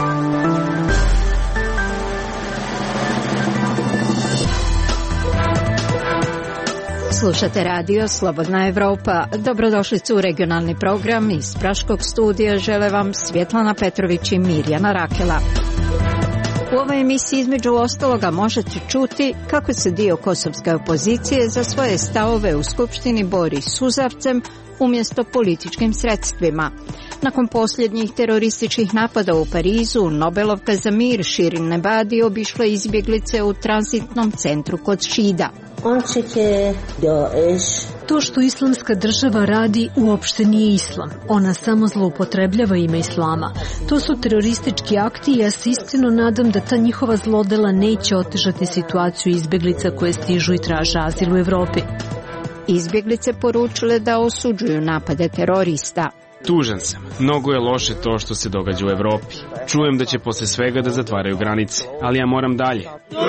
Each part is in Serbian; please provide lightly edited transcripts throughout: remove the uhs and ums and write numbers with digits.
Slušate radio Slobodna Evropa. Dobrodošlicu u regionalni program iz Praškog studija. Žele vam Svjetlana Petrović i Mirjana Rakela. U ovoj emisiji između ostaloga možete čuti kako se dio kosovske opozicije za svoje stavove u Skupštini bori suzavcem umjesto političkim sredstvima. Nakon posljednjih terorističkih napada u Parizu, Nobelovka za mir Širin Nebadi obišla izbjeglice u tranzitnom centru kod Šida. To što islamska država radi uopšte nije islam. Ona samo zloupotrebljava ime islama. To su teroristički akti i ja se iskreno nadam da ta njihova zlodela neće otežati situaciju izbjeglica koje stižu i traže azil u Evropi. Izbjeglice poručile da osuđuju napade terorista. Tužan sam. Mnogo je loše to što se događa u Evropi. Čujem da će posle svega da zatvaraju granice, ali ja moram dalje.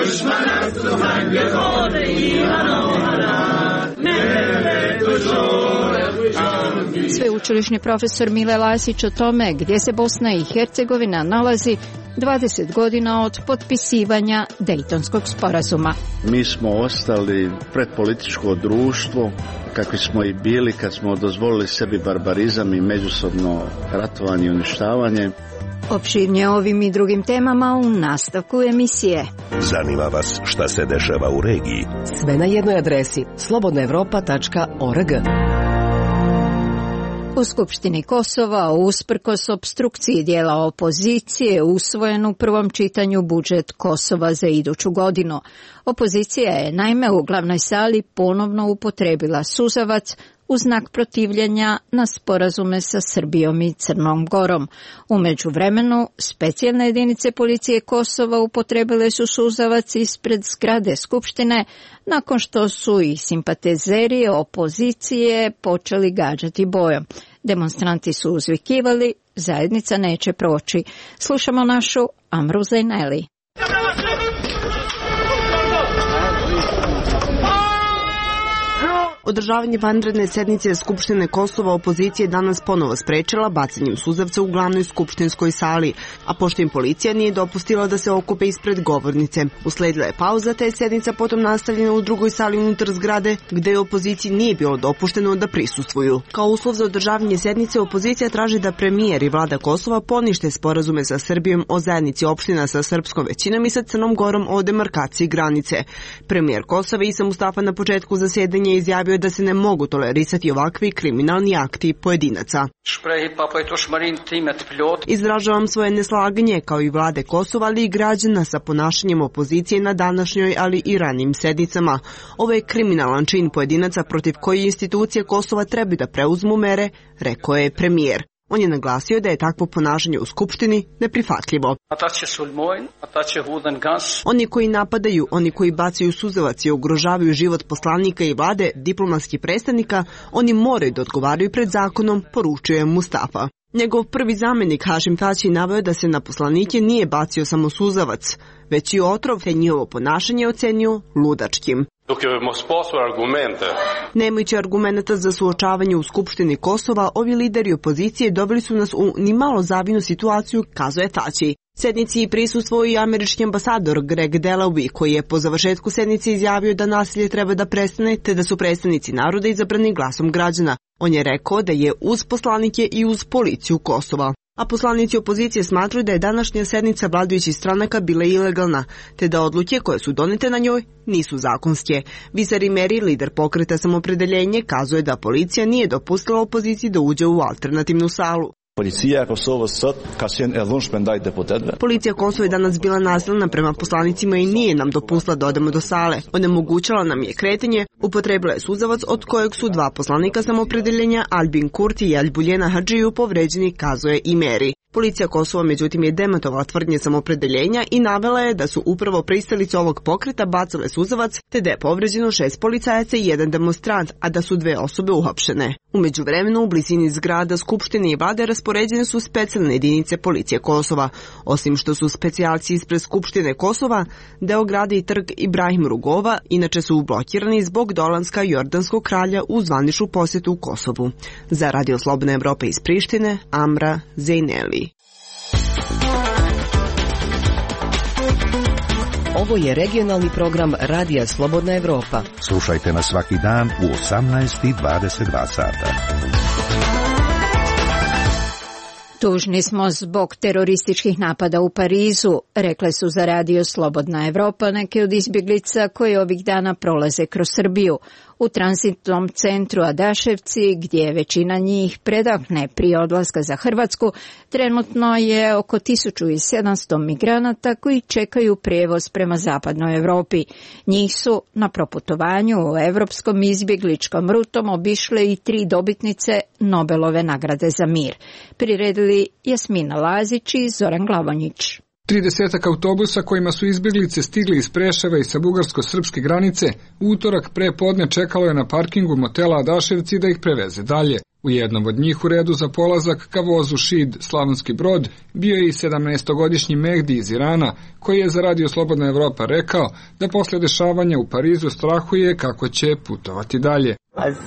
Sveučilišni profesor Mile Lasić o tome gdje se Bosna i Hercegovina nalazi 20 godina od potpisivanja Dejtonskog sporazuma. Mi smo ostali predpolitičko društvo, kakvi smo i bili kad smo dozvolili sebi barbarizam i međusobno ratovanje i uništavanje. Opširnije ovim i drugim temama u nastavku emisije. Zanima vas šta se dešava u regiji? Sve na jednoj adresi slobodnaevropa.org. U Skupštini Kosova, usprkos opstrukciji dijela opozicije, usvojen u prvom čitanju budžet Kosova za iduću godinu. Opozicija je naime u glavnoj sali ponovno upotrebila suzavac u znak protivljenja na sporazume sa Srbijom i Crnom Gorom. U međuvremenu, specijalne jedinice policije Kosova upotrebile su suzavac ispred zgrade Skupštine nakon što su i simpatizeri opozicije počeli gađati bojom. Demonstranti su uzvikivali, zajednica neće proći. Slušamo našu Amru Zaineli. Održavanje vanredne sednice Skupštine Kosova opozicija danas ponovo sprečila bacanjem suzavca u glavnoj skupštinskoj sali, a pošto im policija nije dopustila da se okupe ispred govornice. Usledila je pauza, te je sednica potom nastavljena u drugoj sali unutar zgrade, gde opoziciji nije bilo dopušteno da prisustvuju. Kao uslov za održavanje sednice, opozicija traži da premijer i vlada Kosova ponište sporazume sa Srbijom o zajednici opština sa srpskom većinom i sa Crnom Gorom o demarkaciji granice. Premijer Kosova Isa Mustafa na početku zasedanja izjavio da se ne mogu tolerisati ovakvi kriminalni akti pojedinaca. Izražavam svoje neslaganje kao i vlade Kosova, ali i građana sa ponašanjem opozicije na današnjoj, ali i ranijim sednicama. Ovo je kriminalan čin pojedinaca protiv koji institucije Kosova treba da preuzmu mere, rekao je premijer. On je naglasio da je takvo ponašanje u Skupštini neprihvatljivo. Oni koji napadaju, oni koji bacaju suzavac i ugrožavaju život poslanika i vlade, diplomatskih predstavnika, oni moraju da odgovaraju pred zakonom, poručuje Mustafa. Njegov prvi zamjenik Hašim Tači naveo da se na poslanike nije bacio samo suzavac, već i otrov, te njihovo ponašanje ocenio ludačkim. Nemajući argumenta za suočavanje u Skupštini Kosova, ovi lideri opozicije doveli su nas u nimalo zavidnu situaciju, kazuje Tači. Sednici prisustvovao i američki ambasador Greg Delawy, koji je po završetku sednice izjavio da nasilje treba da prestane, te da su predstavnici naroda izabrani glasom građana. On je rekao da je uz poslanike i uz policiju Kosova. A poslanici opozicije smatruju da je današnja sednica vladajućih stranaka bila ilegalna, te da odluke koje su donete na njoj nisu zakonske. Visari Meri, lider pokreta Samopredeljenje, kazuje da policija nije dopustila opoziciji da uđe u alternativnu salu. Policija Kosova je danas bila nasilna prema poslanicima i nije nam dopustila da odemo do sale. Onemogućala nam je kretanje, upotrebila je suzavac od kojeg su dva poslanika Samopredeljenja, Albin Kurti i Albuljena Hadžiju, povređeni, kazuje i Meri. Policija Kosova međutim je demantovala tvrdnje Samopredeljenja i navela je da su upravo pristalice ovog pokreta bacale suzavac, te da je povređeno 6 policajaca i 1 demonstrant, a da su 2 osobe uhapšene. U međuvremenu u blizini zgrada Skupštine i vlade raspoređene su specijalne jedinice policije Kosova. Osim što su specijalci ispred Skupštine Kosova, deo grada i trg Ibrahim Rugova inače su blokirani zbog dolaska jordanskog kralja u zvaničnu posjetu u Kosovu. Za Radio Slobodna Evropa iz Prištine, Amra Zaineli. Ovo je regionalni program Radija Slobodna Evropa. Slušajte nas svaki dan u 18:22 sata. Tužni smo zbog terorističkih napada u Parizu, rekle su za Radio Slobodna Evropa neke od izbjeglica koje ovih dana prolaze kroz Srbiju. U tranzitnom centru Adaševci, gdje je većina njih predahne prije odlaska za Hrvatsku, trenutno je oko 1700 migranata koji čekaju prijevoz prema zapadnoj Europi. Njih su na proputovanju u evropskom izbjegličkom rutom obišle i 3 dobitnice Nobelove nagrade za mir. Priredili Jasmina Lazić i Zoran Glavonjić. 30 autobusa kojima su izbjeglice stigli iz Preševa i sa bugarsko-srpske granice, utorak pre podne čekalo je na parkingu motela Adaševci da ih preveze dalje. U jednom od njih u redu za polazak ka vozu Šid Slavonski Brod bio je i 17-godišnji Mehdi iz Irana, koji je za Radio Slobodna Evropa rekao da posle dešavanja u Parizu strahuje kako će putovati dalje.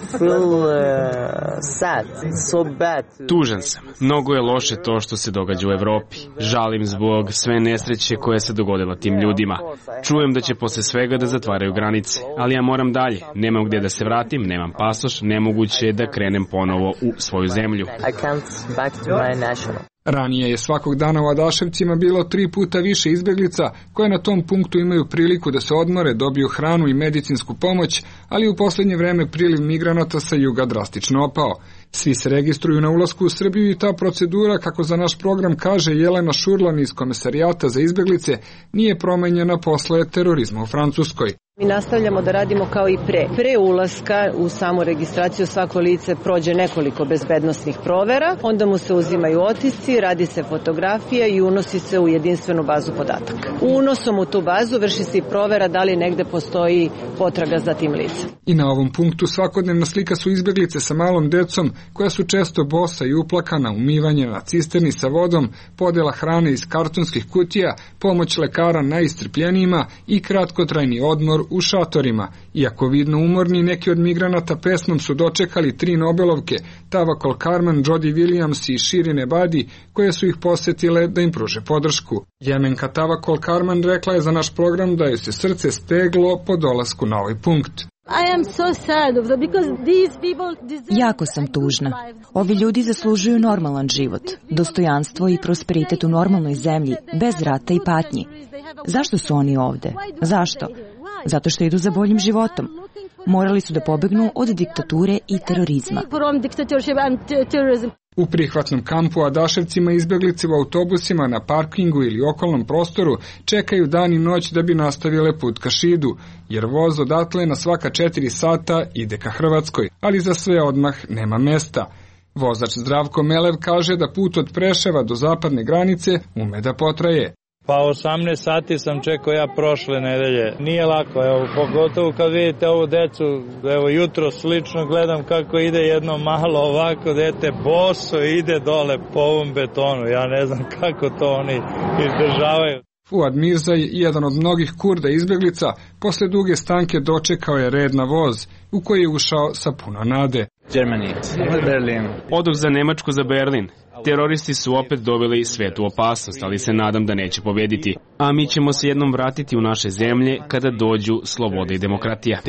Tužan sam. Mnogo je loše to što se događa u Evropi. Žalim zbog sve nesreće koje se dogodila tim ljudima. Čujem da će posle svega da zatvaraju granice, ali ja moram dalje. Nemam gdje da se vratim, nemam pasoš, nemoguće je da krenem ponovo u svoju zemlju. Ranije je svakog dana u Adaševcima bilo 3 puta više izbjeglica koje na tom punktu imaju priliku da se odmore, dobiju hranu i medicinsku pomoć, ali u posljednje vreme priliv migranata sa juga drastično opao. Svi se registruju na ulasku u Srbiju i ta procedura, kako za naš program kaže Jelena Šurlan iz Komesarijata za izbjeglice, nije promenjena posle terorizma u Francuskoj. Mi nastavljamo da radimo kao i pre ulaska u samu registraciju. Svako lice prođe nekoliko bezbednosnih provera, onda mu se uzimaju otisci, radi se fotografija i unosi se u jedinstvenu bazu podataka. Unosom u tu bazu vrši se i provera da li negde postoji potraga za tim licem. I na ovom punktu svakodnevna slika su izbjeglice sa malom decom koja su često bosa i uplakana, umivanje na cisterni sa vodom, podela hrane iz kartonskih kutija, pomoć lekara najistrpljenijima i kratkotrajni odmor u šatorima. Iako vidno umorni, neki od migranata pesmom su dočekali 3 Nobelovke, Tawakkol Karman, Jody Williams i Shirin Ebadi, koje su ih posjetile da im pruže podršku. Jemenka Tawakkol Karman rekla je za naš program da joj se srce steglo po dolasku na ovaj punkt. Jako sam tužna. Ovi ljudi zaslužuju normalan život, dostojanstvo i prosperitet u normalnoj zemlji, bez rata i patnji. Zašto su oni ovde? Zašto? Zato što idu za boljim životom. Morali su da pobegnu od diktature i terorizma. U prihvatnom kampu Adaševcima izbjeglice u autobusima na parkingu ili okolnom prostoru čekaju dan i noć da bi nastavile put ka Šidu, jer voz odatle na svaka 4 sata ide ka Hrvatskoj, ali za sve odmah nema mesta. Vozač Zdravko Melev kaže da put od Preševa do zapadne granice ume da potraje. Pa 18 sati sam čekao ja prošle nedelje. Nije lako, evo, pogotovo kad vidite ovu decu, evo jutro slično gledam kako ide jedno malo ovako dete, boso ide dole po ovom betonu. Ja ne znam kako to oni izdržavaju. Fuad Mirzaj, jedan od mnogih Kurda izbjeglica, posle duge stanke dočekao je red na voz, u koji je ušao sa puno nade. Odoh za Nemačku, za Berlin. Teroristi su opet doveli svet u opasnost, ali se nadam da neće pobediti. A mi ćemo se jednom vratiti u naše zemlje kada dođu sloboda i demokratija.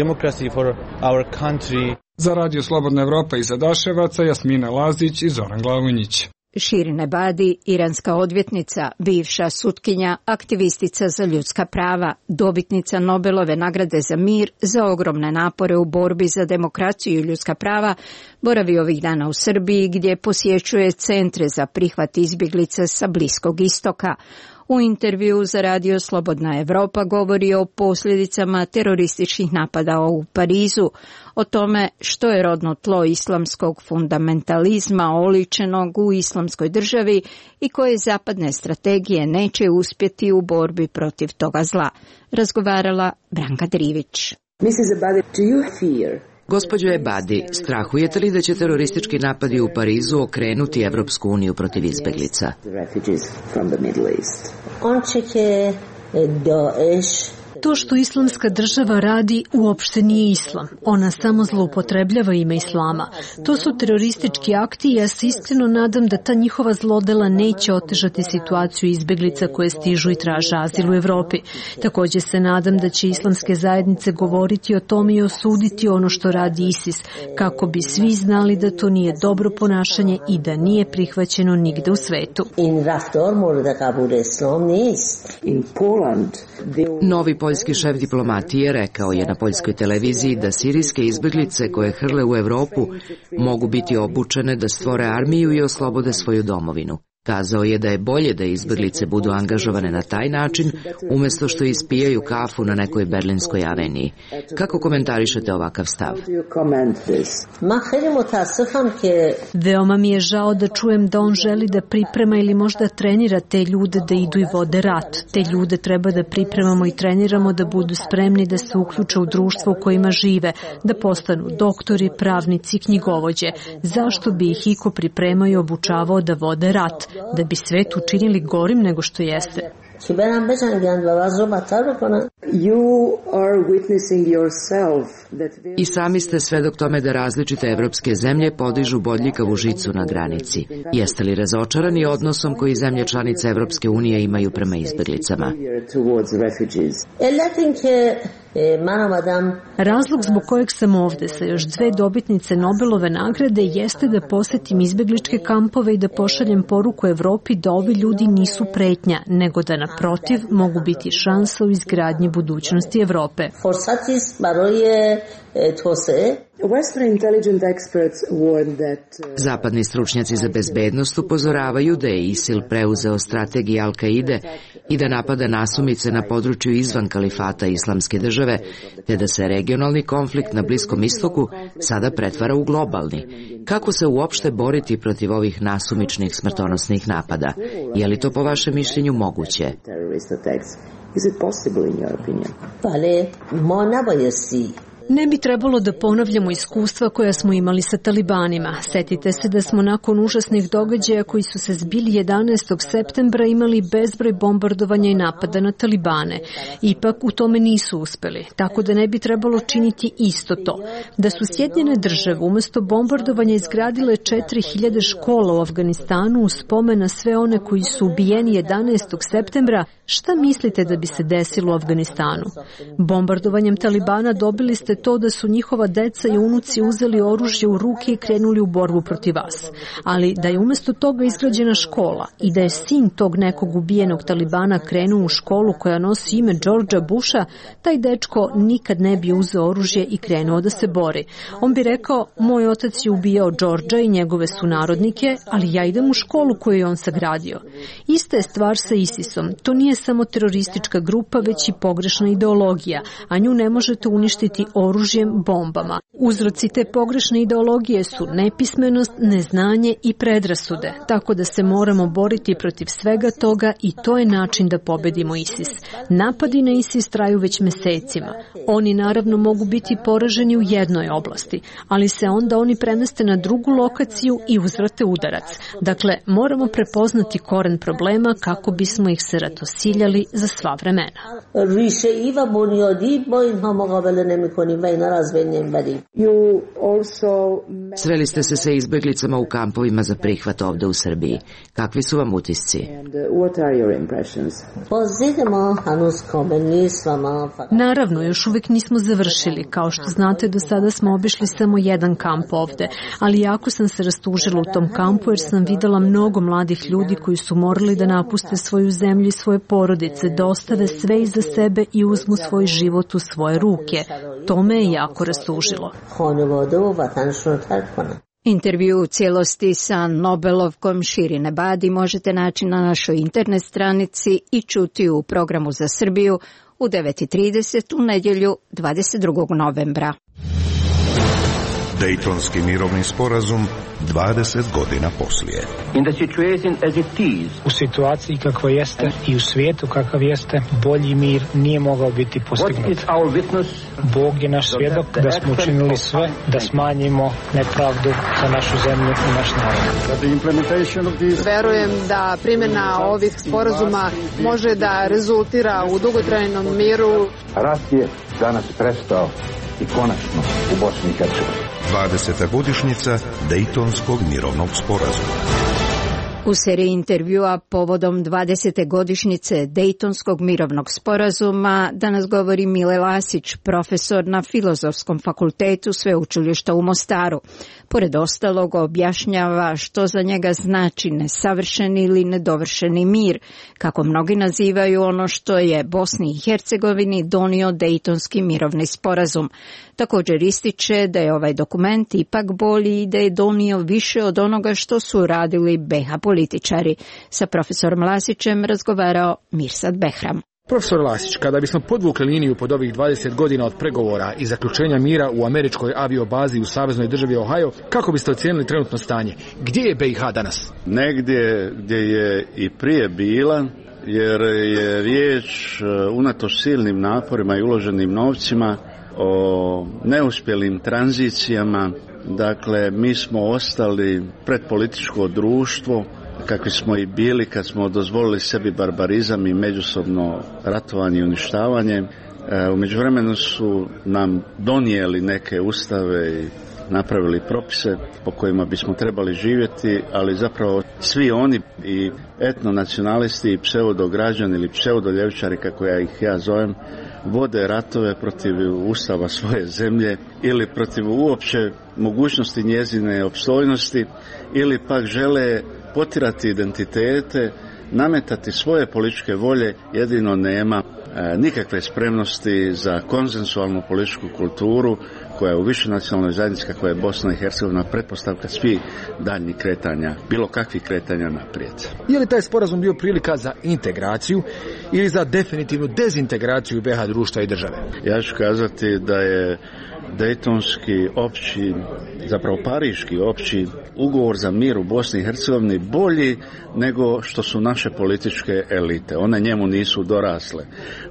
Za Radio Slobodna Evropa iz Adaševaca, Jasmina Lazić i Zoran Glavonjić. Shirin Ebadi, iranska odvjetnica, bivša sutkinja, aktivistica za ljudska prava, dobitnica Nobelove nagrade za mir za ogromne napore u borbi za demokraciju i ljudska prava, boravi ovih dana u Srbiji gdje posjećuje centre za prihvat izbjeglica sa Bliskog istoka. U intervju za Radio Slobodna Evropa govori o posljedicama terorističkih napada u Parizu, o tome što je rodno tlo islamskog fundamentalizma oličenog u islamskoj državi i koje zapadne strategije neće uspjeti u borbi protiv toga zla. Razgovarala Branka Drivić. Gospođo Ebadi, strahujete li da će teroristički napadi u Parizu okrenuti Evropsku uniju protiv izbeglica? To što islamska država radi uopšte nije islam. Ona samo zloupotrebljava ime islama. To su teroristički akti i ja se iskreno nadam da ta njihova zlodela neće otežati situaciju izbeglica koje stižu i traže azil u Evropi. Također se nadam da će islamske zajednice govoriti o tome i osuditi ono što radi ISIS, kako bi svi znali da to nije dobro ponašanje i da nije prihvaćeno nigde u svetu. Novi poljski šef diplomatije rekao je na poljskoj televiziji da sirijske izbeglice koje hrle u Evropu mogu biti obučene da stvore armiju i oslobode svoju domovinu. Kazao je da je bolje da izbeglice budu angažovane na taj način, umjesto što ispijaju kafu na nekoj berlinskoj aveniji. Kako komentarišete ovakav stav? Veoma mi je žao da čujem da on želi da priprema ili možda trenira te ljude da idu i vode rat. Te ljude treba da pripremamo i treniramo da budu spremni da se uključe u društvo u kojima žive, da postanu doktori, pravnici, knjigovođe. Zašto bi ih iko pripremao i obučavao da vode rat? Da bi svet učinili gorim nego što jeste. I sami ste svedok tome da različite evropske zemlje podižu bodljikavu žicu na granici. Jeste li razočarani odnosom koji zemlje članice Evropske unije imaju prema izbeglicama? Razlog zbog kojeg sam ovde sa još 2 dobitnice Nobelove nagrade jeste da posetim izbegličke kampove i da pošaljem poruku Evropi da ovi ljudi nisu pretnja, nego da naprotiv mogu biti šansa u izgradnji budućnosti Evrope. Zapadni stručnjaci za bezbednost upozoravaju da je ISIL preuzeo strategiju Al-Kaide i da napada nasumice na području izvan kalifata Islamske države, te da se regionalni konflikt na Bliskom istoku sada pretvara u globalni. Kako se uopšte boriti protiv ovih nasumičnih smrtonosnih napada? Je li to po vašem mišljenju moguće? Ne bi trebalo da ponavljamo iskustva koja smo imali sa talibanima. Setite se da smo nakon užasnih događaja koji su se zbili 11. septembra imali bezbroj bombardovanja i napada na talibane. Ipak u tome nisu uspeli, tako da ne bi trebalo činiti isto to. Da su Sjedinjene države umjesto bombardovanja izgradile 4000 škola u Afganistanu u spomen na sve one koji su ubijeni 11. septembra, šta mislite da bi se desilo u Afganistanu? Bombardovanjem talibana dobili ste to da su njihova deca i unuci uzeli oružje u ruke i krenuli u borbu protiv vas. Ali da je umjesto toga izgrađena škola i da je sin tog nekog ubijenog talibana krenuo u školu koja nosi ime Georgea Busha, taj dečko nikad ne bi uzeo oružje i krenuo da se bori. On bi rekao, moj otac je ubijao Georgea i njegove sunarodnike, ali ja idem u školu koju je on sagradio. Ista je stvar sa ISIS-om. To nije samo teroristička grupa, već i pogrešna ideologija, a nju ne možete uništiti oružjem, bombama. Uzroci te pogrešne ideologije su nepismenost, neznanje i predrasude, tako da se moramo boriti protiv svega toga i to je način da pobedimo ISIS. Napadi na ISIS traju već mesecima. Oni naravno mogu biti poraženi u jednoj oblasti, ali se onda oni premeste na drugu lokaciju i uzvrate udarac. Dakle, moramo prepoznati koren problema kako bismo ih se ratosiljali za sva vremena. Sreli ste se sa izbeglicama u kampovima za prihvat ovde u Srbiji. Kakvi su vam utisci? Naravno, još uvijek nismo završili. Kao što znate, do sada smo obišli samo jedan kamp ovde, ali jako sam se rastužila u tom kampu jer sam videla mnogo mladih ljudi koji su morali da napuste svoju zemlju i svoje porodice, da ostave sve iza sebe i uzmu svoj život u svoje ruke. To me je jako rastužilo. Intervju u cijelosti sa Nobelovkom Shirin Ebadi možete naći na našoj internet stranici i čuti u programu za Srbiju u 9:30 u nedjelju 22. novembra. Dejtonski mirovni sporazum 20 godina poslije. U situaciji kakva jeste i u svijetu kakav jeste, bolji mir nije mogao biti postignut. Bog je naš svjedok da smo učinili sve da smanjimo nepravdu za našu zemlju i naš narod. Verujem da primjena ovih sporazuma može da rezultira u dugotrajnom miru. Rat je danas prestao i konačno u Bosni i Hercegovini. 20. godišnjica Dejtonskog mirovnog sporazuma. U seriji intervjua povodom 20. godišnjice Dejtonskog mirovnog sporazuma danas govori Mile Lasić, profesor na Filozofskom fakultetu Sveučilišta u Mostaru. Pored ostalog objašnjava što za njega znači nesavršeni ili nedovršeni mir, kako mnogi nazivaju ono što je Bosni i Hercegovini donio Dejtonski mirovni sporazum. Također ističe da je ovaj dokument ipak bolji i da je donio više od onoga što su radili BiH političari. Sa profesorom Lasićem razgovarao Mirsad Behram. Profesor Lasić, kada bismo podvukli liniju pod ovih 20 godina od pregovora i zaključenja mira u američkoj aviobazi u saveznoj državi Ohio, kako biste ocijenili trenutno stanje? Gdje je BiH danas? Negdje gdje je i prije bila, jer je riječ unatoč silnim naporima i uloženim novcima o neuspjelim tranzicijama. Dakle, mi smo ostali predpolitičko društvo, kakvi smo i bili kad smo dozvolili sebi barbarizam i međusobno ratovanje i uništavanje. U međuvremenu su nam donijeli neke ustave i napravili propise po kojima bismo trebali živjeti, ali zapravo svi oni i etnonacionalisti i pseudograđani ili pseudoljevičari, kako ja ih zovem, vode ratove protiv ustava svoje zemlje ili protiv uopće mogućnosti njezine opstojnosti, ili pak žele potirati identitete, nametati svoje političke volje. Jedino nema nikakve spremnosti za konsensualnu političku kulturu koja je u višenacionalnoj zajednici kakva je Bosna i Hercegovina pretpostavka svih daljnjih kretanja, bilo kakvih kretanja naprijed. Je li taj sporazum bio prilika za integraciju ili za definitivnu dezintegraciju BiH društva i države? Ja ću kazati da je Dejtonski opći, zapravo Pariški opći ugovor za mir u Bosni i Hercegovini bolji nego što su naše političke elite. One njemu nisu dorasle.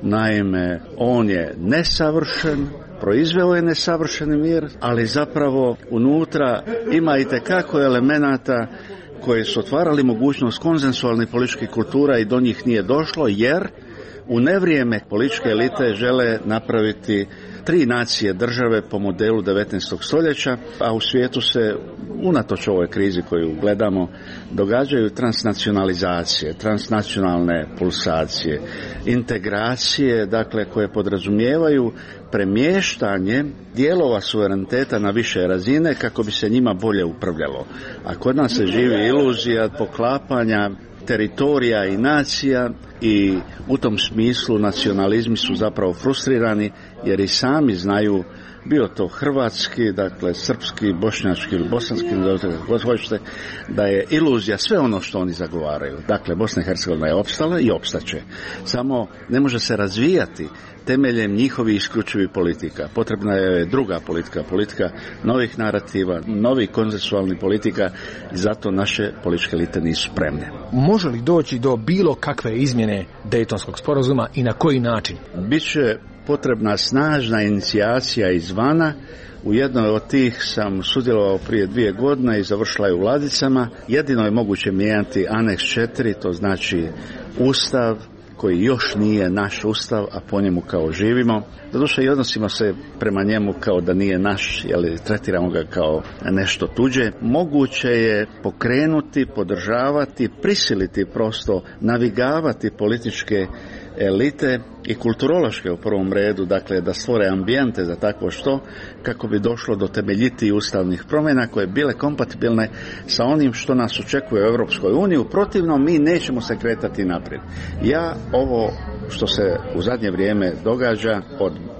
Naime, on je nesavršen, proizveo je nesavršeni mir, ali zapravo unutra ima itekako elemenata koji su otvarali mogućnost konsensualnih političkih kultura i do njih nije došlo, jer u nevrijeme političke elite žele napraviti 3 nacije države po modelu 19. stoljeća, a u svijetu se, unatoč ovoj krizi koju gledamo, događaju transnacionalizacije, transnacionalne pulsacije, integracije, dakle, koje podrazumijevaju premještanje dijelova suvereniteta na više razine kako bi se njima bolje upravljalo. A kod nas se živi iluzija poklapanja teritorija i nacija i u tom smislu nacionalizmi su zapravo frustrirani jer i sami znaju, bio to hrvatski, dakle srpski, bošnjački ili bosanski, kako hoćete, da je iluzija sve ono što oni zagovaraju. Dakle, Bosna i Hercegovina je opstala i opstaće. Samo ne može se razvijati temeljem njihovih isključivih politika. Potrebna je druga politika, politika novih narativa, novih konsensualnih politika i zato naše političke elite nisu spremne. Može li doći do bilo kakve izmjene Dejtonskog sporazuma i na koji način? Biće potrebna snažna inicijacija izvana. U jednoj od tih sam sudjelovao prije 2 godine i završila je u Vladicama. Jedino je moguće mijenjati aneks 4, to znači Ustav koji još nije naš Ustav, a po njemu kao živimo. Doduše i odnosimo se prema njemu kao da nije naš, jer tretiramo ga kao nešto tuđe. Moguće je pokrenuti, podržavati, prisiliti prosto, navigavati političke elite i kulturološke u prvom redu, dakle da stvore ambijente za takvo što, kako bi došlo do temeljitih ustavnih promjena koje bile kompatibilne sa onim što nas očekuje u Europskoj uniji. U protivnom mi nećemo se kretati naprijed. Ja ovo što se u zadnje vrijeme događa od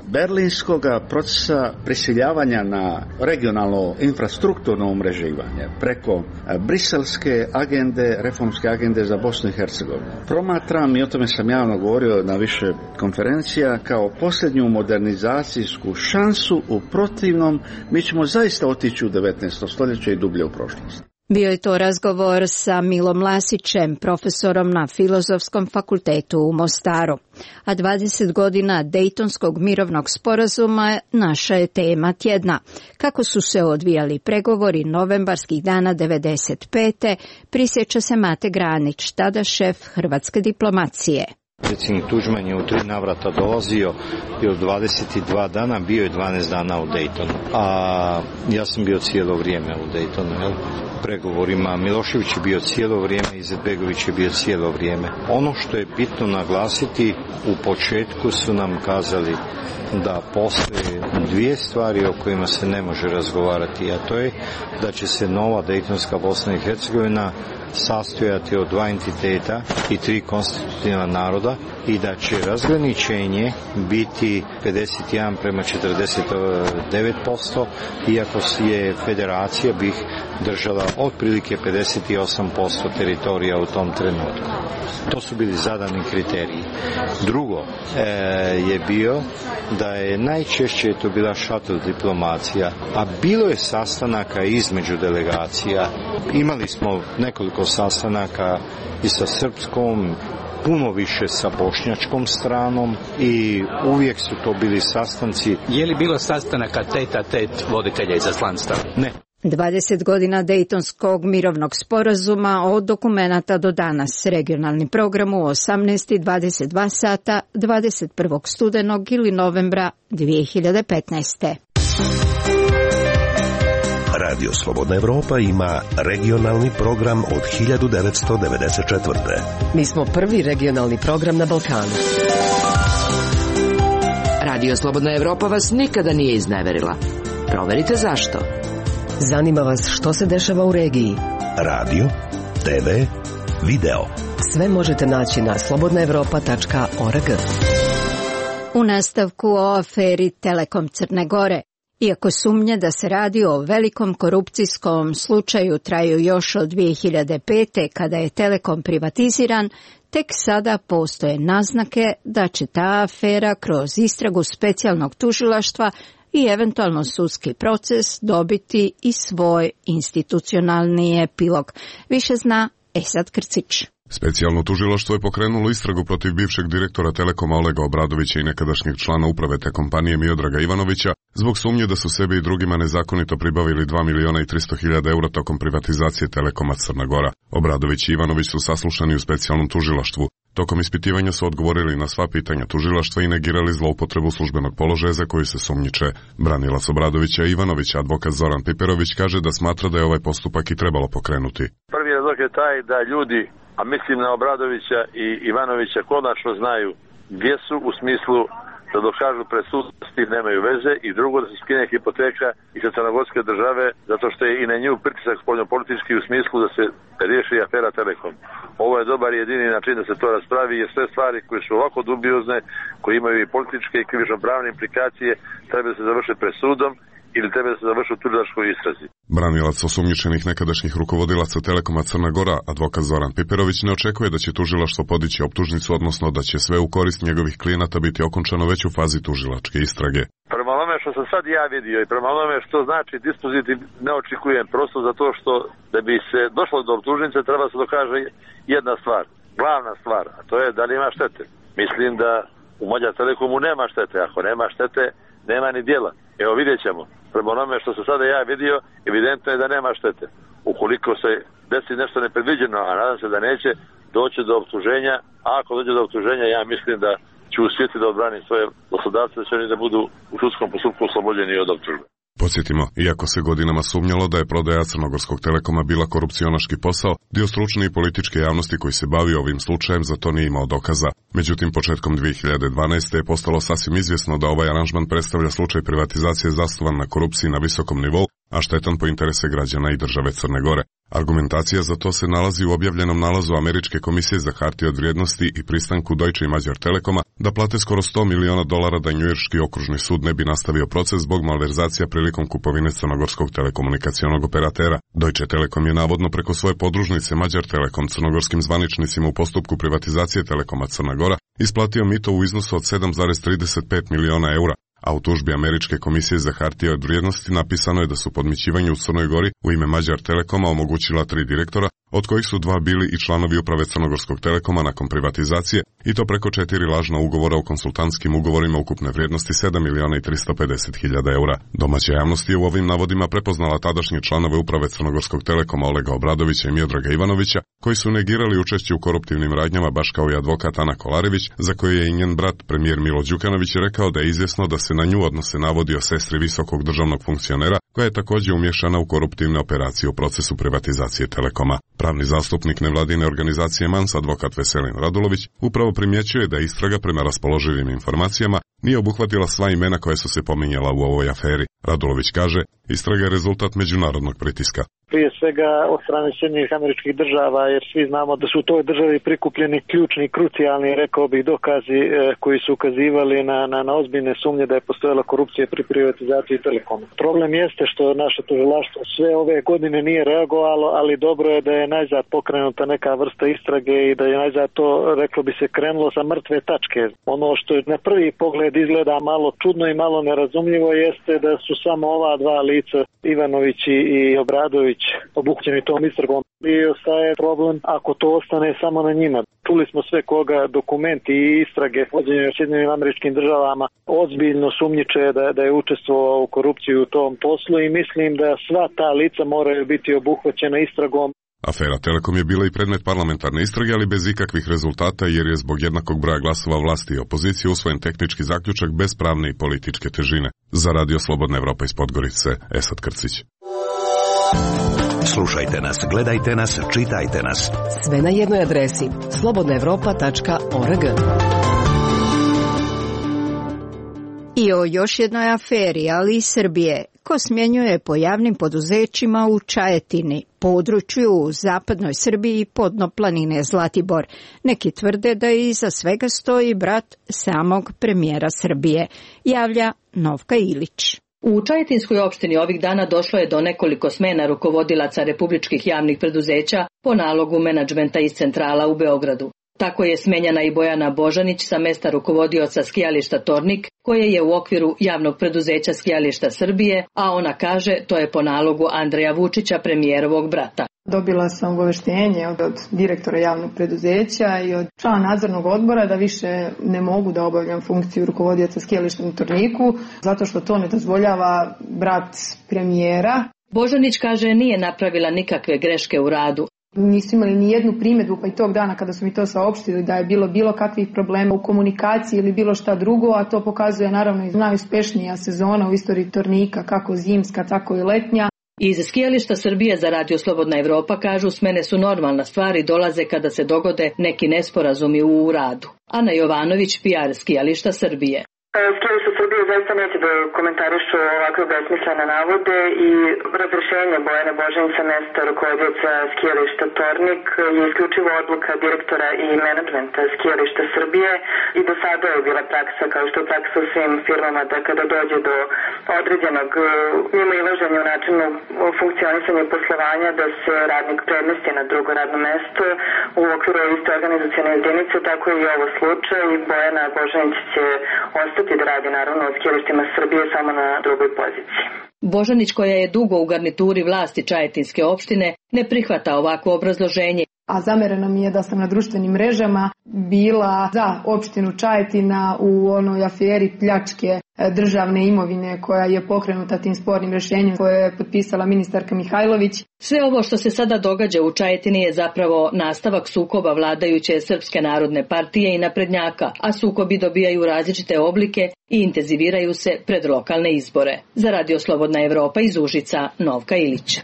berlinskog procesa prisiljavanja na regionalno infrastrukturno umreživanje preko briselske agende, reformske agende za Bosnu i Hercegovinu. Promatram, i o tome sam javno govorio na više konferencija, kao posljednju modernizacijsku šansu. U protivnom mi ćemo zaista otići u 19. stoljeće i dublje u prošlost. Bio je to razgovor sa Milom Lasićem, profesorom na Filozofskom fakultetu u Mostaru. A 20 godina Dejtonskog mirovnog sporazuma naša je tema tjedna. Kako su se odvijali pregovori novembarskih dana 95. prisjeća se Mate Granić, tada šef hrvatske diplomacije. Predsjednik Tuđman je u 3 navrata dolazio i od 22 dana bio je 12 dana u Dejtonu. A ja sam bio cijelo vrijeme u Dejtonu, pregovorima. Milošević je bio cijelo vrijeme, Izetbegović je bio cijelo vrijeme. Ono što je bitno naglasiti, u početku su nam kazali da postoje 2 stvari o kojima se ne može razgovarati, a to je da će se nova Dejtonska Bosna i Hercegovina sastojati od 2 entiteta i 3 konstitutivna naroda i da će razgraničenje biti 51:49%, iako je federacija bih držala otprilike 58% teritorija u tom trenutku. To su bili zadani kriteriji. Drugo je bio da je najčešće to bila šatel diplomacija, a bilo je sastanaka između delegacija. Imali smo nekoliko sastanaka i sa srpskom, puno više sa bošnjačkom stranom i uvijek su to bili sastanci. Je li bilo sastanaka tet-a-tet voditelja izaslanstva? Ne. 20 godina Dejtonskog mirovnog sporazuma, od dokumenata do danas, regionalni program u 18:22 sata 21. studenog ili novembra 2015. Radio Slobodna Evropa ima regionalni program od 1994. Mi smo prvi regionalni program na Balkanu. Radio Slobodna Evropa vas nikada nije izneverila. Proverite zašto. Zanima vas što se dešava u regiji. Radio, TV, video. Sve možete naći na slobodnaevropa.org. U nastavku o aferi Telekom Crne Gore. Iako sumnje da se radi o velikom korupcijskom slučaju traju još od 2005. kada je Telekom privatiziran, tek sada postoje naznake da će ta afera kroz istragu specijalnog tužilaštva i eventualno sudski proces dobiti i svoj institucionalni epilog. Više zna Esad Krcić. Specijalno tužilaštvo je pokrenulo istragu protiv bivšeg direktora Telekoma Olega Obradovića i nekadašnjeg člana uprave te kompanije Miodraga Ivanovića zbog sumnje da su sebi i drugima nezakonito pribavili 2.300.000 eura tokom privatizacije Telekoma Crna Gora. Obradović i Ivanović su saslušani u specijalnom tužilaštvu. Tokom ispitivanja su odgovorili na sva pitanja tužilaštva i negirali zloupotrebu službenog položaja za koju se sumnjiče. Branilac Obradovića i Ivanovića, advokat Zoran Piperović, kaže da smatra da je ovaj postupak i trebalo pokrenuti. Prvi razlog je taj da ljudi, a mislim na Obradovića i Ivanovića, konačno znaju gdje su, u smislu da dokažu pred sudom nemaju veze, i drugo da se skine hipoteka i sa crnogorske države, zato što je i na nju pritisak spoljnopolitički u smislu da se riješi afera Telekom. Ovo je dobar i jedini način da se to raspravi, jer sve stvari koje su ovako dubiozne, koje imaju i političke i krivično-pravne implikacije, treba da se završe pred sudom ili treba da se završi u tužilačkoj istrazi. Branilac osumnjičenih nekadašnjih rukovodilaca Telekoma Crna Gora, advokat Zoran Piperović, ne očekuje da će tužilaštvo podići optužnicu, odnosno da će sve u korist njegovih klijenata biti okončano već u fazi tužilačke istrage. Prema onome što sam sad ja vidio i prema onome što znači dispozitiv, ne očekujem, prosto zato što da bi se došlo do optužnice treba se dokaže jedna stvar, glavna stvar, a to je da li ima štete. Mislim da u Mađar Telekomu nema štete, ako nema štete nema ni djela. Evo vidjet ćemo. Prema onome što sam sada ja vidio, evidentno je da nema štete. Ukoliko se desi nešto nepredviđeno, a nadam se da neće, doći do optuženja, a ako dođe do optuženja, ja mislim da ću uspjeti da odbranim svoje poslodavce, da će oni da budu u sudskom postupku oslobođeni od optužbe. Podsjetimo, iako se godinama sumnjalo da je prodaja Crnogorskog Telekoma bila korupcionaški posao, dio stručne i političke javnosti koji se bavi ovim slučajem za to nije imao dokaza. Međutim, početkom 2012. je postalo sasvim izvjesno da ovaj aranžman predstavlja slučaj privatizacije zasnovan na korupciji na visokom nivou, a štetan po interese građana i države Crne Gore. Argumentacija za to se nalazi u objavljenom nalazu Američke komisije za hartije od vrijednosti i pristanku Deutsche i Magyar Telekoma da plate skoro $100 miliona da njujorški okružni sud ne bi nastavio proces zbog malverzacija prilikom kupovine crnogorskog telekomunikacionog operatera. Deutsche Telekom je navodno preko svoje podružnice Magyar Telekom crnogorskim zvaničnicima u postupku privatizacije Telekoma Crna Gora isplatio mito u iznosu od 7,35 miliona eura, a u tužbi Američke komisije za hartije od vrijednosti napisano je da su podmićivanje u Crnoj Gori u ime Magyar Telekoma omogućila 3 direktora, od kojih su 2 bili i članovi uprave Crnogorskog Telekoma nakon privatizacije, i to preko 4 lažna ugovora o konsultantskim ugovorima ukupne vrijednosti 7.350.000 eura. Domaća javnost je u ovim navodima prepoznala tadašnje članove uprave Crnogorskog Telekoma Olega Obradovića i Miodraga Ivanovića, koji su negirali učešće u koruptivnim radnjama baš kao i advokat Ana Kolarević, za koje je i njen brat, premijer Milo Đukanović, rekao da je izvjesno da se na nju odnose navodi o sestri visokog državnog funkcionera, koja je također umješana u koruptivne operacije u procesu privatizacije Telekoma. Pravni zastupnik nevladine organizacije MANS, advokat Veselin Radulović, upravo primjećuje da istraga prema raspoloživim informacijama nije obuhvatila sva imena koja su se pominjala u ovoj aferi. Radulović kaže, istraga je rezultat međunarodnog pritiska. Prije svega od strane Sjedinjenih Američkih Država, jer svi znamo da su u toj državi prikupljeni ključni, krucijalni, rekao bih, dokazi koji su ukazivali na ozbiljne sumnje da je postojala korupcija pri privatizaciji Telekoma. Problem jeste što naše tužilaštvo sve ove godine nije reagovalo, ali dobro je da je najzad pokrenuta neka vrsta istrage i da je najzad to, reklo bi se, krenulo sa mrtve tačke. Ono što na prvi pogled izgleda malo čudno i malo nerazumljivo jeste da su samo ova 2 lica, Ivanović i Obradović, obuhvaćeni tom istragom. I ostaje problem ako to ostane samo na njima. Čuli smo sve koga dokumenti i istrage vođenje u Sjedinjenim Američkim Državama ozbiljno sumnjiče da je učestvovao u korupciju u tom poslu i mislim da sva ta lica moraju biti obuhvaćena istragom. Afera Telekom je bila i predmet parlamentarne istrage, ali bez ikakvih rezultata, jer je zbog jednakog broja glasova vlasti i opozicije usvojen tehnički zaključak bez pravne i političke težine. Za Radio Slobodna Evropa iz Podgorice, Esad Krcić. Slušajte nas, gledajte nas, čitajte nas. Sve na jednoj adresi slobodnaevropa.org. I o još jednoj aferi, ali i Srbije, ko smjenjuje po javnim poduzećima u Čajetini, području u zapadnoj Srbiji podno planine Zlatibor. Neki tvrde da iza svega stoji brat samog premijera Srbije, javlja Novka Ilić. U Čajetinskoj opštini ovih dana došlo je do nekoliko smena rukovodilaca republičkih javnih preduzeća po nalogu menadžmenta iz centrala u Beogradu. Tako je smenjena i Bojana Božanić sa mesta rukovodioca skijališta Tornik, koje je u okviru javnog preduzeća Skijališta Srbije, a ona kaže to je po nalogu Andreja Vučića, premijerovog brata. Dobila sam obaveštenje od direktora javnog preduzeća i od člana nadzornog odbora da više ne mogu da obavljam funkciju rukovodioca skijališta u Torniku, zato što to ne dozvoljava brat premijera. Božanić kaže nije napravila nikakve greške u radu. Nisu imali ni jednu primjedbu, pa i tog dana kada su mi to saopštili da je bilo kakvih problema u komunikaciji ili bilo šta drugo, a to pokazuje naravno i najuspešnija sezona u istoriji Tornika, kako zimska, tako i letnja. Iz Skijališta Srbije za Radio Slobodna Evropa kažu smene su normalna stvar i dolaze kada se dogode neki nesporazumi u radu. Ana Jovanović, PR Skijališta Srbije. Skijališta Srbije zaista neće da komentarišu ovakve besmislene navode i razrešenje Bojane Božanić sa mesta rukovodioca Skijališta Tornik je isključivo odluka direktora i menadžmenta Skijališta Srbije i do sada je bila praksa, kao što je praksa u svim firmama, da kada dođe do određenog mimoilaženja u načinu funkcionisanja i poslovanja, da se radnik premesti na drugo radno mesto u okviru iste organizacione jedinice, tako je i ovo slučaj i Bojana Božanić će ostati da radi naravno u Skijalištima Srbije samo na drugoj poziciji. Božanić, koja je dugo u garnituri vlasti Čajetinske opštine, ne prihvata ovako obrazloženje. A zamereno mi je da sam na društvenim mrežama bila za opštinu Čajetina u onoj aferi pljačke državne imovine koja je pokrenuta tim spornim rješenjem koje je potpisala ministarka Mihajlović. Sve ovo što se sada događa u Čajetini je zapravo nastavak sukoba vladajuće Srpske narodne partije i naprednjaka, a sukobi dobijaju različite oblike i intenziviraju se pred lokalne izbore. Za Radio Slobodna Evropa iz Užica, Novka Ilić.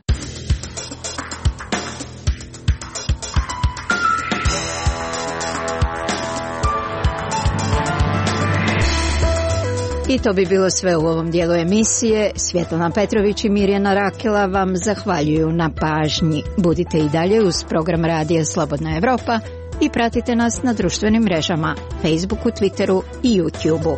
I to bi bilo sve u ovom dijelu emisije. Svjetlana Petrović i Mirjana Rakela vam zahvaljuju na pažnji. Budite i dalje uz program Radija Slobodna Evropa i pratite nas na društvenim mrežama, Facebooku, Twitteru i YouTubeu.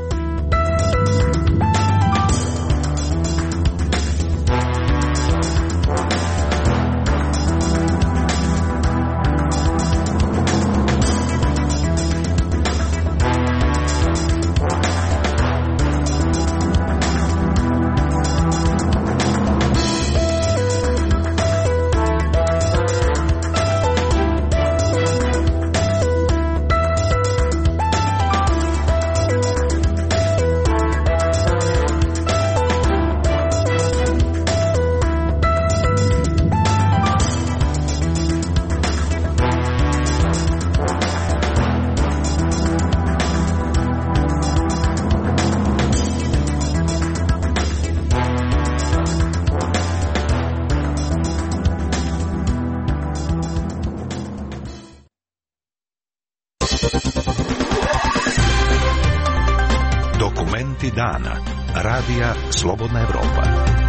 Dokumenti dana. Radija Slobodna Evropa.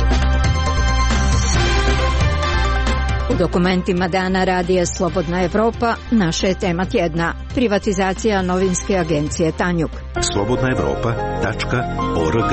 U dokumentima dana Radija Slobodna Evropa naša je tema tjedna. Privatizacija novinske agencije Tanjug. slobodnaevropa.org.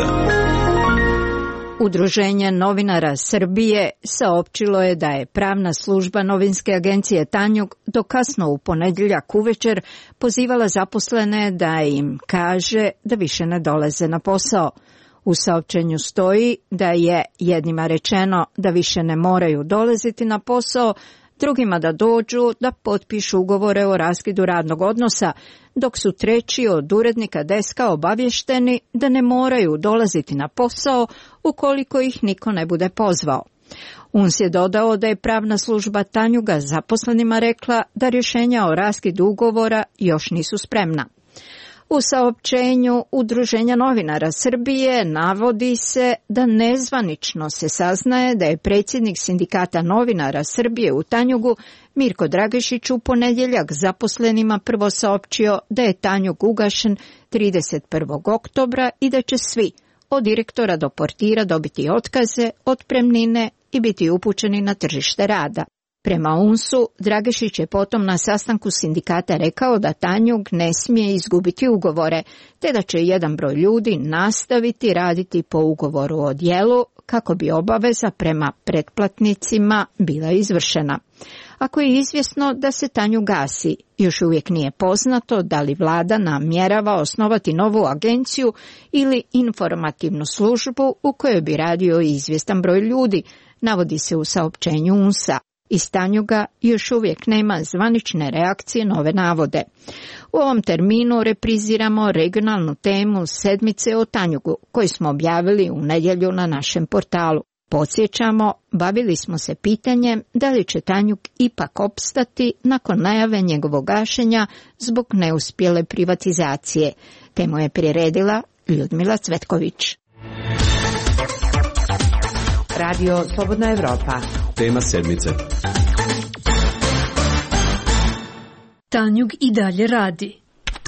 Udruženje novinara Srbije saopćilo je da je pravna služba novinske agencije Tanjug do kasno u ponedjeljak uvečer pozivala zaposlene da im kaže da više ne dolaze na posao. U saopćenju stoji da je jednima rečeno da više ne moraju dolaziti na posao, drugima da dođu da potpišu ugovore o raskidu radnog odnosa, dok su treći od urednika deska obavješteni da ne moraju dolaziti na posao ukoliko ih niko ne bude pozvao. UNS je dodao da je pravna služba Tanjuga zaposlenima rekla da rješenja o raskidu ugovora još nisu spremna. U saopćenju Udruženja novinara Srbije navodi se da nezvanično se saznaje da je predsjednik Sindikata novinara Srbije u Tanjugu Mirko Dragišić u ponedjeljak zaposlenima prvo saopćio da je Tanjug ugašen 31. oktobra i da će svi, od direktora do portira, dobiti otkaze, otpremnine i biti upućeni na tržište rada. Prema UNS-u, Dragišić je potom na sastanku sindikata rekao da Tanjug ne smije izgubiti ugovore, te da će jedan broj ljudi nastaviti raditi po ugovoru o djelu kako bi obaveza prema pretplatnicima bila izvršena. Ako je izvjesno da se Tanjug gasi, još uvijek nije poznato da li vlada namjerava osnovati novu agenciju ili informativnu službu u kojoj bi radio izvjestan broj ljudi, navodi se u saopćenju UNS-a. Iz Tanjuga još uvijek nema zvanične reakcije na ove navode. U ovom terminu repriziramo regionalnu temu sedmice o Tanjugu, koju smo objavili u nedjelju na našem portalu. Podsjećamo, bavili smo se pitanjem da li će Tanjug ipak opstati nakon najave njegovog gašenja zbog neuspjele privatizacije. Temu je priredila Ljudmila Cvetković. Radio Slobodna Evropa. Tema sedmice. Tanjug i dalje radi.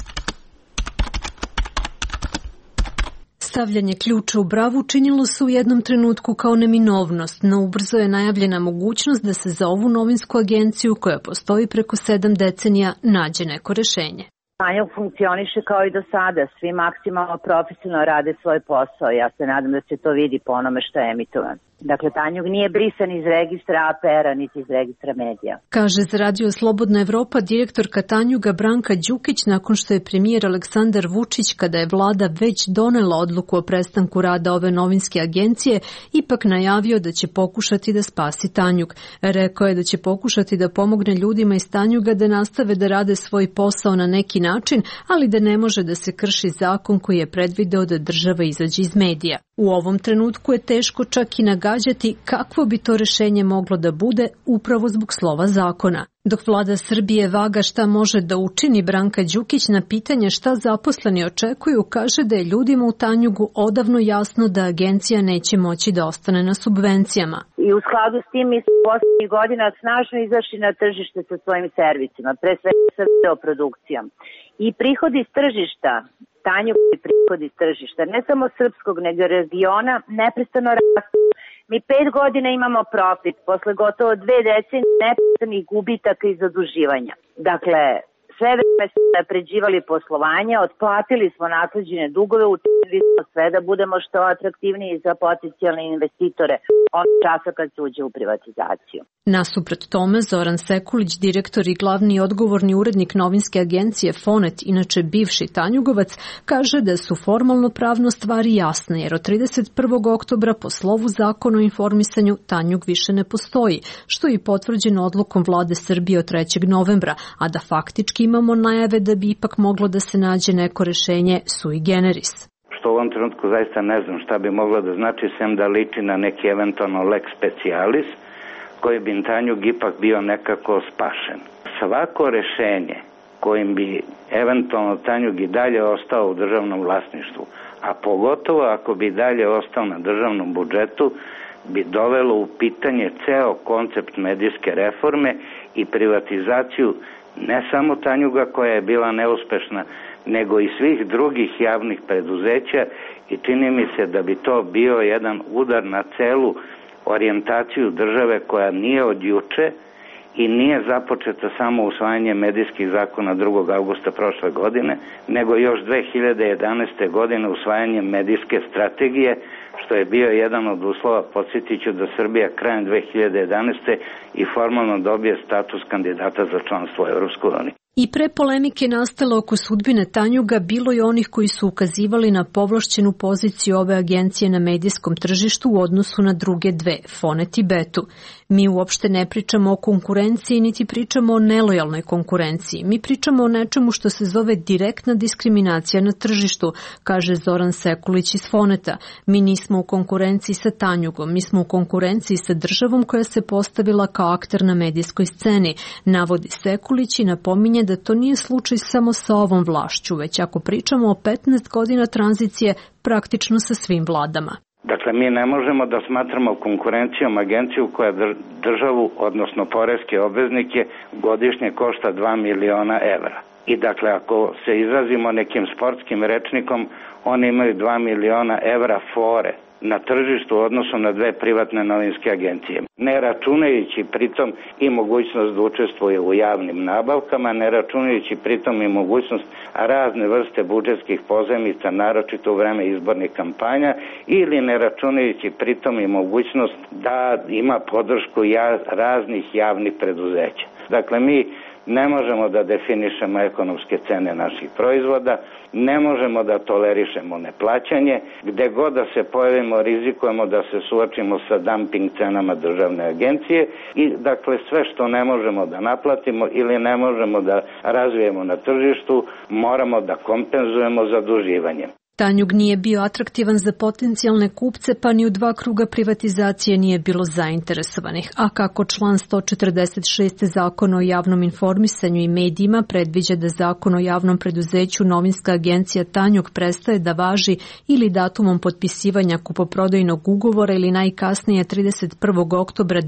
Stavljanje ključa u bravu činilo se u jednom trenutku kao neminovnost, no ubrzo je najavljena mogućnost da se za ovu novinsku agenciju koja postoji preko 7 decenija nađe neko rješenje. Tanjug funkcioniše kao i do sada, svi maksimalno profesionalno rade svoj posao, ja se nadam da se to vidi po onome što je emitovan. Dakle, Tanjug nije brisan iz registra APR-a, niti iz registra medija. Kaže za Radio Slobodna Evropa direktorka Tanjuga Branka Đukić nakon što je premijer Aleksandar Vučić, kada je vlada već donela odluku o prestanku rada ove novinske agencije, ipak najavio da će pokušati da spasi Tanjug. Rekao je da će pokušati da pomogne ljudima iz Tanjuga da nastave da rade svoj posao na neki način, ali da ne može da se krši zakon koji je predvideo da država izađe iz medija. U ovom trenutku je teško čak i nagađati kakvo bi to rješenje moglo da bude upravo zbog slova zakona. Dok vlada Srbije vaga šta može da učini, Branka Đukić na pitanje šta zaposleni očekuju kaže da je ljudima u Tanjugu odavno jasno da agencija neće moći da ostane na subvencijama. I u skladu s tim mi smo posljednjih godina snažno izašli na tržište sa svojim servisima, pre svega sa videoprodukcijom. I prihodi iz tržišta Tanjug pripada prihodi tržišta, ne samo srpskog, nego regiona, neprestano rastu. Mi 5 godina imamo profit, posle gotovo 2 decenije neprestanih gubitaka i zaduživanja. Dakle, sve vreme smo napređivali poslovanje, otplatili smo nasleđene dugove, učinili smo sve da budemo što atraktivniji za potencijalne investitore od časa kad se uđe u privatizaciju. Nasuprot tome, Zoran Sekulić, direktor i glavni odgovorni urednik novinske agencije Fonet, inače bivši Tanjugovac, kaže da su formalno pravno stvari jasne, jer od 31. oktobra po slovu Zakona o informisanju Tanjug više ne postoji, što je potvrđeno odlukom vlade Srbije od 3. novembra, a da faktički imamo najave da bi ipak moglo da se nađe neko rešenje sui generis. Što u ovom trenutku zaista ne znam šta bi moglo da znači, sem da liči na neki eventualno lex specialis, koji bi Tanjug ipak bio nekako spašen. Svako rešenje kojim bi eventualno Tanjug i dalje ostao u državnom vlasništvu, a pogotovo ako bi dalje ostao na državnom budžetu, bi dovelo u pitanje ceo koncept medijske reforme i privatizaciju ne samo Tanjuga koja je bila neuspešna, nego i svih drugih javnih preduzeća i čini mi se da bi to bio jedan udar na celu orijentaciju države koja nije od juče i nije započeta samo usvajanjem medijskih zakona 2. augusta prošle godine, nego još 2011. godine usvajanjem medijske strategije, što je bio jedan od uslova, podsjetiću da Srbija krajem 2011. i formalno dobije status kandidata za članstvo u Evropskoj uniji. I pre polemike nastale oko sudbine Tanjuga bilo je onih koji su ukazivali na povlašćenu poziciju ove agencije na medijskom tržištu u odnosu na druge dve, Fonet i Betu. Mi uopšte ne pričamo o konkurenciji, niti pričamo o nelojalnoj konkurenciji. Mi pričamo o nečemu što se zove direktna diskriminacija na tržištu, kaže Zoran Sekulić iz Foneta. Mi nismo u konkurenciji sa Tanjugom, mi smo u konkurenciji sa državom koja se postavila kao akter na medijskoj sceni, navodi Sekulić i napominje da to nije slučaj samo sa ovom vlašću, već ako pričamo o 15 godina tranzicije praktično sa svim vladama. Dakle, mi ne možemo da smatramo konkurencijom agenciju koja državu, odnosno poreske obveznike, godišnje košta 2 miliona evra. I dakle, ako se izrazimo nekim sportskim rečnikom, oni imaju 2 miliona evra fore na tržištu u odnosu na dve privatne novinske agencije. Ne računajući pritom i mogućnost da učestvuje u javnim nabavkama, ne računajući pritom i mogućnost razne vrste budžetskih pozajmica, naročito u vreme izbornih kampanja, ili ne računajući pritom i mogućnost da ima podršku raznih javnih preduzeća. Dakle, mi ne možemo da definišemo ekonomske cene naših proizvoda, ne možemo da tolerišemo neplaćanje, gde god da se pojavimo rizikujemo da se suočimo sa dumping cenama državne agencije i dakle sve što ne možemo da naplatimo ili ne možemo da razvijemo na tržištu moramo da kompenzujemo zaduživanjem. Tanjug nije bio atraktivan za potencijalne kupce, pa ni u 2 kruga privatizacije nije bilo zainteresovanih. A kako član 146. Zakona o javnom informisanju i medijima predviđa da Zakon o javnom preduzeću novinska agencija Tanjug prestaje da važi ili datumom potpisivanja kupoprodajnog ugovora ili najkasnije 31. oktobra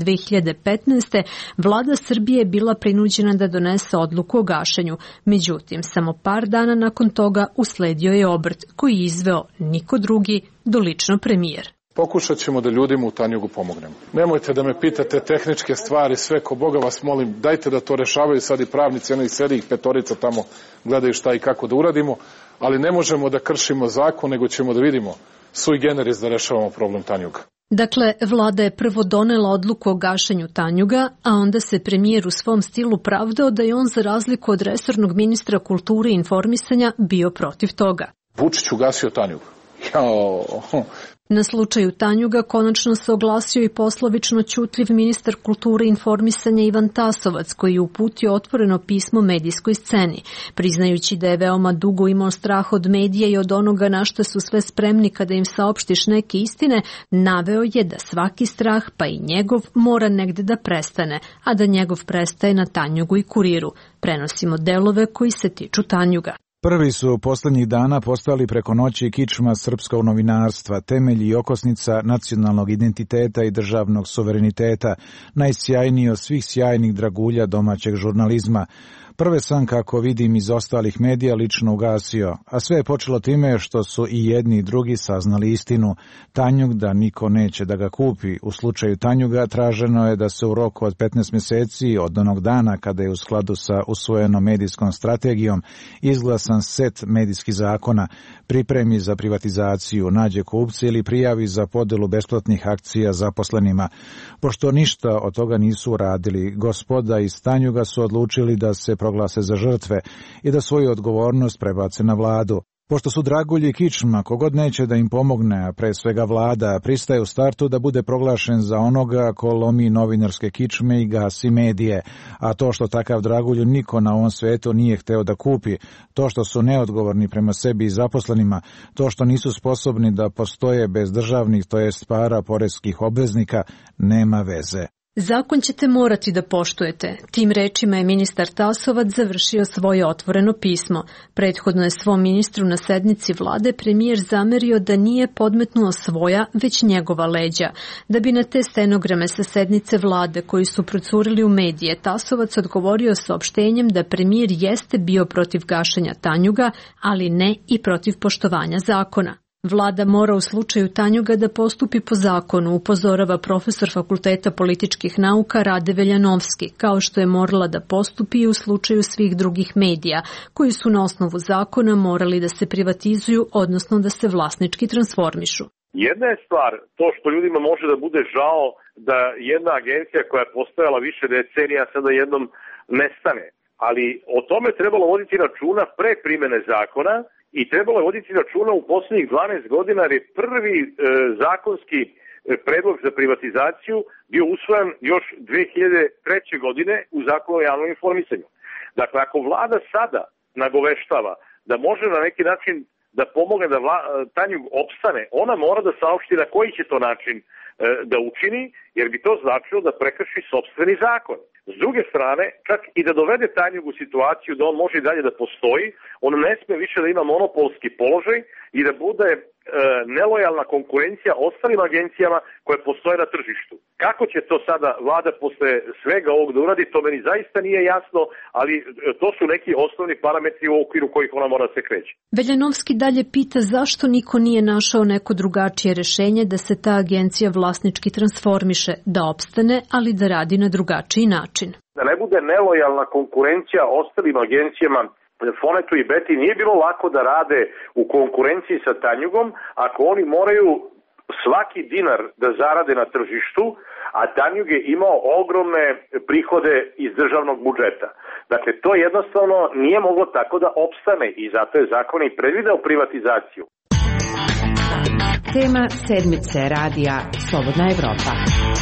2015. vlada Srbije je bila prinuđena da donese odluku o gašenju. Međutim, samo par dana nakon toga usledio je obrt koji izveo niko drugi do lično premijer. Pokušat ćemo da ljudima u Tanjugu pomognemo. Nemojte da me pitate tehničke stvari, sve ko Boga vas molim, dajte da to rešavaju sad i pravnici, oni sedi ih 5 tamo, gledaju šta i kako da uradimo, ali ne možemo da kršimo zakon, nego ćemo da vidimo sui generis da rešavamo problem Tanjuga. Dakle, vlada je prvo donela odluku o gašenju Tanjuga, a onda se premijer u svom stilu pravdao da je on za razliku od resornog ministra kulture i informisanja bio protiv toga. Vučić ugasio Tanjug. Na slučaju Tanjuga konačno se oglasio i poslovično ćutljiv ministar kulture i informisanja Ivan Tasovac, koji je uputio otvoreno pismo medijskoj sceni. Priznajući da je veoma dugo imao strah od medija i od onoga na što su sve spremni kada im saopštiš neke istine, naveo je da svaki strah, pa i njegov, mora negde da prestane, a da njegov prestaje na Tanjugu i Kuriru. Prenosimo delove koji se tiču Tanjuga. Prvi su poslednjih dana postali preko noći kičma srpskog novinarstva, temelj i okosnica nacionalnog identiteta i državnog suvereniteta, najsjajniji od svih sjajnih dragulja domaćeg žurnalizma. Prve sam, kako vidim iz ostalih medija, lično ugasio, a sve je počelo time što su i jedni i drugi saznali istinu. Tanjug da niko neće da ga kupi. U slučaju Tanjuga traženo je da se u roku od 15 mjeseci od onog dana kada je u skladu sa usvojenom medijskom strategijom izglasan set medijskih zakona, pripremi za privatizaciju, nađe kupce ili prijavi za podelu besplatnih akcija zaposlenima. Pošto ništa od toga nisu uradili, gospoda iz Tanjuga su odlučili da se proglase za žrtve i da svoju odgovornost prebace na vladu. Pošto su Dragulj i Kičma, kogod neće da im pomogne, a pre svega vlada, pristaje u startu da bude proglašen za onoga ko lomi novinarske kičme i gasi medije, a to što takav Dragulju niko na ovom svetu nije hteo da kupi, to što su neodgovorni prema sebi i zaposlenima, to što nisu sposobni da postoje bez državnih, to jest para poreskih obveznika, nema veze. Zakon ćete morati da poštujete. Tim rečima je ministar Tasovac završio svoje otvoreno pismo. Prethodno je svom ministru na sednici vlade premijer zamerio da nije podmetnuo svoja, već njegova leđa. Da bi na te stenograme sa sednice vlade koji su procurili u medije, Tasovac odgovorio saopštenjem da premijer jeste bio protiv gašenja Tanjuga, ali ne i protiv poštovanja zakona. Vlada mora u slučaju Tanjuga da postupi po zakonu, upozorava profesor Fakulteta političkih nauka Rade Veljanovski, kao što je morala da postupi i u slučaju svih drugih medija, koji su na osnovu zakona morali da se privatizuju, odnosno da se vlasnički transformišu. Jedna je stvar, to što ljudima može da bude žao da jedna agencija koja je postojala više decenija sada jednom nestane, ali o tome trebalo voditi računa pre primene zakona, i trebalo je voditi računa u posljednjih 12 godina, jer je prvi zakonski predlog za privatizaciju bio usvojen još 2003. godine u Zakonu o javnom informisanju. Dakle, ako vlada sada nagoveštava da može na neki način da pomogne da Tanjug opstane, ona mora da saopšti na koji će to način da učini, jer bi to značilo da prekrši sopstveni zakon. S druge strane, čak i da dovede Tanjug u situaciju da on može i dalje da postoji, on ne sme više da ima monopolski položaj i da bude nelojalna konkurencija ostalim agencijama koje postoje na tržištu. Kako će to sada vlada posle svega ovog da uradi, to meni zaista nije jasno, ali to su neki osnovni parametri u okviru kojih ona mora da se kreće. Veljanovski dalje pita zašto niko nije našao neko drugačije rešenje da se ta agencija vlasnički transformiše, da opstane, ali da radi na drugačiji način. Da ne bude nelojalna konkurencija ostalim agencijama, Fonetu i Beti nije bilo lako da rade u konkurenciji sa Tanjugom ako oni moraju svaki dinar da zarade na tržištu, a Tanjug je imao ogromne prihode iz državnog budžeta. Dakle, to jednostavno nije moglo tako da opstane i zato je zakon i predvideo privatizaciju. Tema sedmice radija Slobodna Evropa.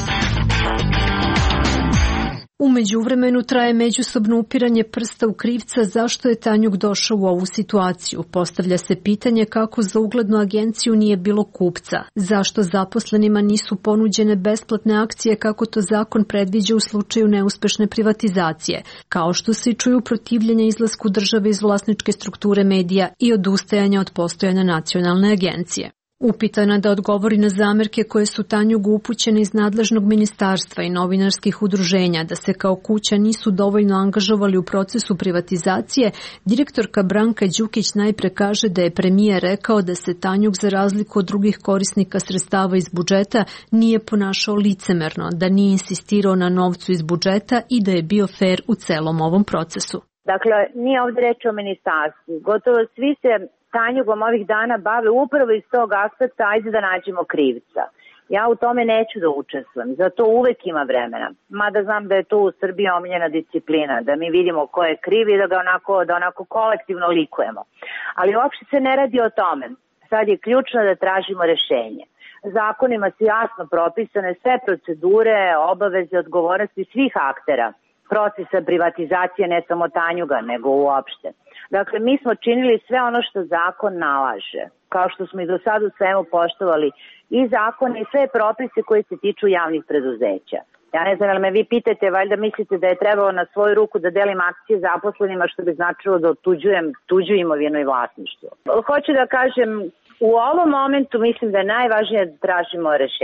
U međuvremenu traje međusobno upiranje prsta u krivca zašto je Tanjug došao u ovu situaciju. Postavlja se pitanje kako za uglednu agenciju nije bilo kupca, zašto zaposlenima nisu ponuđene besplatne akcije kako to zakon predviđa u slučaju neuspešne privatizacije, kao što se i čuju protivljenja izlasku države iz vlasničke strukture medija i odustajanja od postojanja nacionalne agencije. Upitana da odgovori na zamerke koje su Tanjugu upućene iz nadležnog ministarstva i novinarskih udruženja da se kao kuća nisu dovoljno angažovali u procesu privatizacije, direktorka Branka Đukić najpre kaže da je premijer rekao da se Tanjug za razliku od drugih korisnika sredstava iz budžeta nije ponašao licemerno, da nije insistirao na novcu iz budžeta i da je bio fer u celom ovom procesu. Dakle, nije ovdje reč o ministarstvu. Gotovo svi se Tanjugom ovih dana bave upravo iz tog aspekta, ajde da nađemo krivca. Ja u tome neću da učestvujem, zato uvek ima vremena. Mada znam da je to u Srbiji omiljena disciplina, da mi vidimo ko je kriv i da ga onako kolektivno likujemo. Ali uopšte se ne radi o tome. Sad je ključno da tražimo rešenje. Zakonima su jasno propisane sve procedure, obaveze, odgovornosti svih aktera procesa privatizacije, ne samo Tanjuga, nego uopšte. Dakle, mi smo činili sve ono što zakon nalaže, kao što smo i do sada u svemu poštovali i zakone i sve propise koji se tiču javnih preduzeća. Ja ne znam, ali me vi pitate, valjda mislite da je trebalo na svoju ruku da delim akcije zaposlenima, što bi značilo da otuđujem tuđu imovinu i vlasništvo. Hoću da kažem, u ovom momentu mislim da je najvažnije da tražimo rešenje.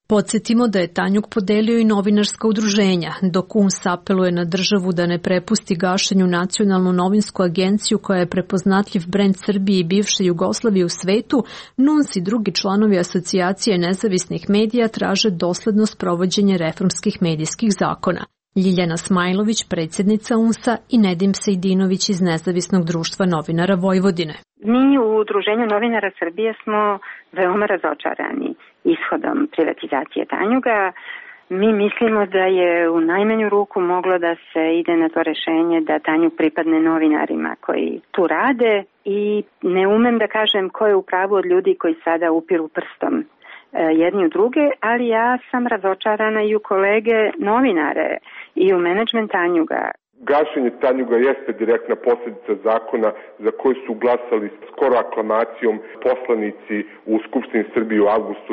Podsjetimo da je Tanjug podelio i novinarska udruženja, dok UNS apeluje na državu da ne prepusti gašenju nacionalnu novinsku agenciju koja je prepoznatljiv brend Srbije i bivše Jugoslavije u svetu, NUNS i drugi članovi asocijacije nezavisnih medija traže dosledno sprovođenje reformskih medijskih zakona. Ljiljana Smajlović, predsjednica UNS-a, i Nedim Sejdinović iz Nezavisnog društva novinara Vojvodine. Mi u Udruženju novinara Srbije smo veoma razočarani ishodom privatizacije Tanjuga. Mi mislimo da je u najmanju ruku moglo da se ide na to rešenje da Tanjug pripadne novinarima koji tu rade i ne umem da kažem ko je u pravu od ljudi koji sada upiru prstom jedni u druge, ali ja sam razočarana i u kolege novinare i u menadžment Tanjuga. Gašenje Tanjuga jeste direktna posljedica zakona za koji su glasali skoro aklamacijom poslanici u Skupštini Srbije u avgustu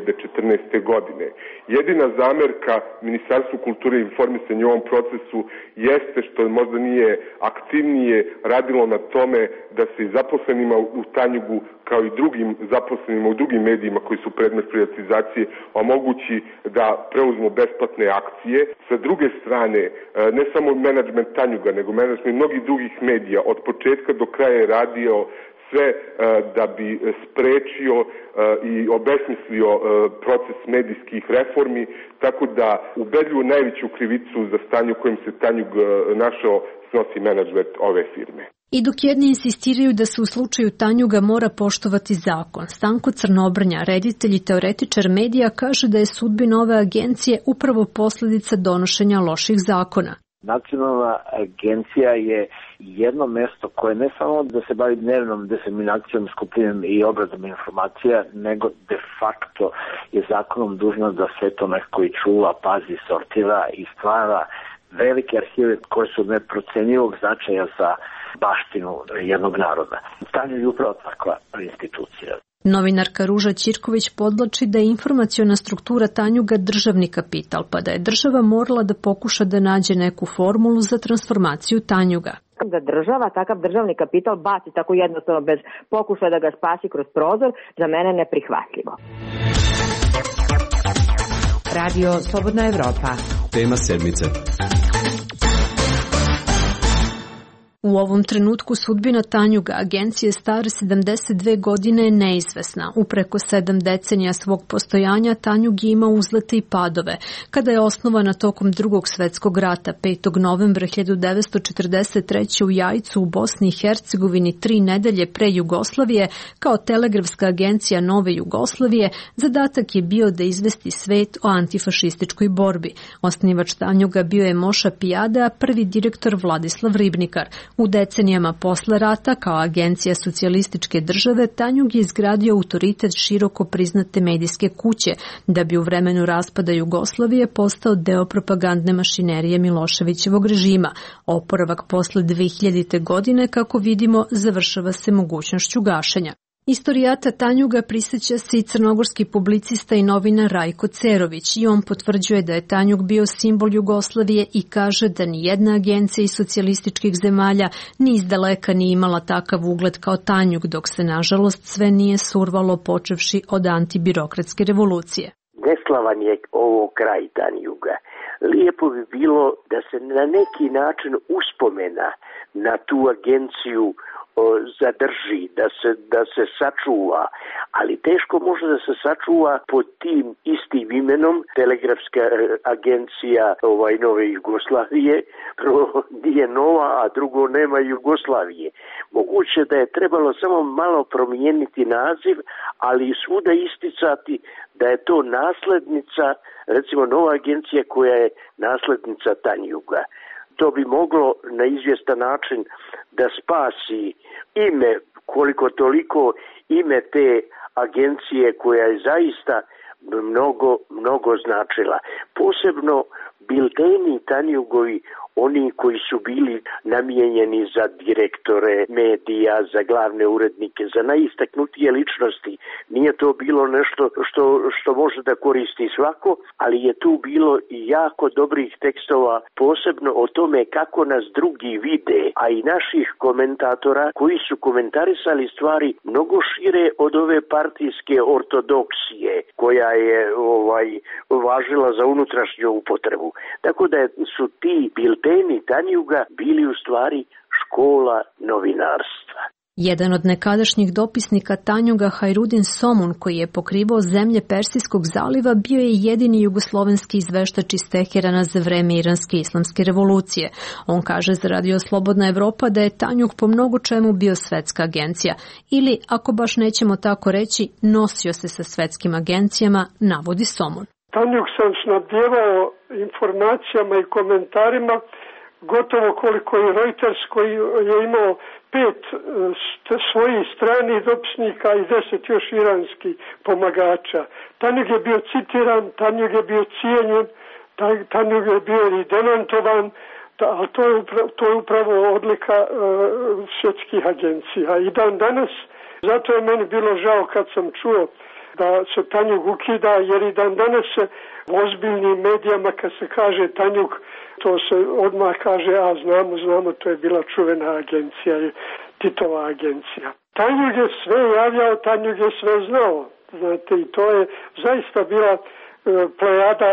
2014. godine. Jedina zamerka Ministarstvu kulture i informisanja u ovom procesu jeste što možda nije aktivnije radilo na tome da se i zaposlenima u Tanjugu kao i drugim zaposlenima u drugim medijima koji su predmet privatizacije omogući da preuzmu besplatne akcije. Sa druge strane, ne samo menadžment Tanjuga, nego menadžment mnogih drugih medija od početka do kraja je radio sve da bi sprečio i obesmislio proces medijskih reformi, tako da ubedljivo najveću krivicu za stanje u kojem se Tanjug našao snosi menadžment ove firme. I dok jedni insistiraju da se u slučaju Tanjuga mora poštovati zakon, Stanko Crnobrnja, reditelj i teoretičar medija, kaže da je sudbina ove agencije upravo posljedica donošenja loših zakona. Nacionalna agencija je jedno mesto koje ne samo da se bavi dnevnom diseminacijom, skupljanjem i obradom informacija, nego de facto je zakonom dužna da sve to nekako i čuva, pazi, sortira i stvara velike arhive koje su neprocenjivog značaja za baštinu jednog naroda. Tanjug je upravo takva institucija. Novinarka Ruža Ćirković podvlači da je informaciona struktura Tanjuga državni kapital, pa da je država morala da pokuša da nađe neku formulu za transformaciju Tanjuga. Da država takav državni kapital baci tako jednostavno bez pokušaja da ga spasi kroz prozor, za mene neprihvatljivo. Radio Slobodna Evropa. Tema sedmice. U ovom trenutku sudbina Tanjuga, agencije stare 72 godine, je neizvesna. U preko 7 decenija svog postojanja Tanjug je imao uzlete i padove. Kada je osnovana tokom Drugog svetskog rata 5. novembra 1943. u Jajcu u Bosni i Hercegovini 3 nedelje pre Jugoslavije, kao telegrafska agencija Nove Jugoslavije, zadatak je bio da izvesti svet o antifašističkoj borbi. Osnivač Tanjuga bio je Moša Pijade, a prvi direktor Vladislav Ribnikar. U decenijama posle rata, kao agencija socijalističke države, Tanjug je izgradio autoritet široko priznate medijske kuće, da bi u vremenu raspada Jugoslavije postao deo propagandne mašinerije Miloševićevog režima. Oporavak posle 2000. godine, kako vidimo, završava se mogućnošću gašenja. Istorijata Tanjuga prisjeća se i crnogorski publicista i novinar Rajko Cerović, i on potvrđuje da je Tanjug bio simbol Jugoslavije i kaže da ni jedna agencija iz socijalističkih zemalja ni izdaleka nije imala takav ugled kao Tanjug, dok se nažalost sve nije survalo počevši od antibirokratske revolucije. Neslavan je ovo kraj Tanjuga. Lijepo bi bilo da se na neki način uspomena na tu agenciju zadrži, da se sačuva, ali teško može da se sačuva pod tim istim imenom. Telegrafska agencija Nove Jugoslavije, prvo nije nova, a drugo nema Jugoslavije. Moguće da je trebalo samo malo promijeniti naziv, ali i svuda isticati da je to naslednica, recimo nova agencija koja je naslednica Tanjuga. To bi moglo na izvjestan način da spasi ime, koliko toliko ime te agencije koja je zaista mnogo značila. Posebno bilteni Tanjugovi, oni koji su bili namijenjeni za direktore medija, za glavne urednike, za najistaknutije ličnosti. Nije to bilo nešto što može da koristi svako, ali je tu bilo i jako dobrih tekstova, posebno o tome kako nas drugi vide, a i naših komentatora koji su komentarisali stvari mnogo šire od ove partijske ortodoksije koja je važila za unutrašnju upotrebu. Tako da su ti bilteni Tanjuga bili u stvari škola novinarstva. Jedan od nekadašnjih dopisnika Tanjuga, Hajrudin Somun, koji je pokrivao zemlje Persijskog zaliva, bio je jedini jugoslovenski izveštač iz Teherana za vreme Iranske islamske revolucije. On kaže za Radio Slobodna Evropa da je Tanjug po mnogo čemu bio svetska agencija. Ili, ako baš nećemo tako reći, nosio se sa svetskim agencijama, navodi Somun. Tanjug sam snabdjevao informacijama i komentarima gotovo koliko i Reuters, koji je imao 5 svojih stranih dopisnika i 10 još iranskih pomagača. Tanjug je bio citiran, Tanjug je bio cijenjen, Tanjug je bio i demantovan, ali to je upravo odlika svjetskih agencija. I dan danas, zato je meni bilo žao kad sam čuo da se Tanjug ukida, jer i dan danas se u ozbiljnim medijama kad se kaže Tanjug, to se odmah kaže, a znamo, to je bila čuvena agencija, Titova agencija. Tanjug je sve javljao, Tanjug je sve znao, znate, i to je zaista bila plejada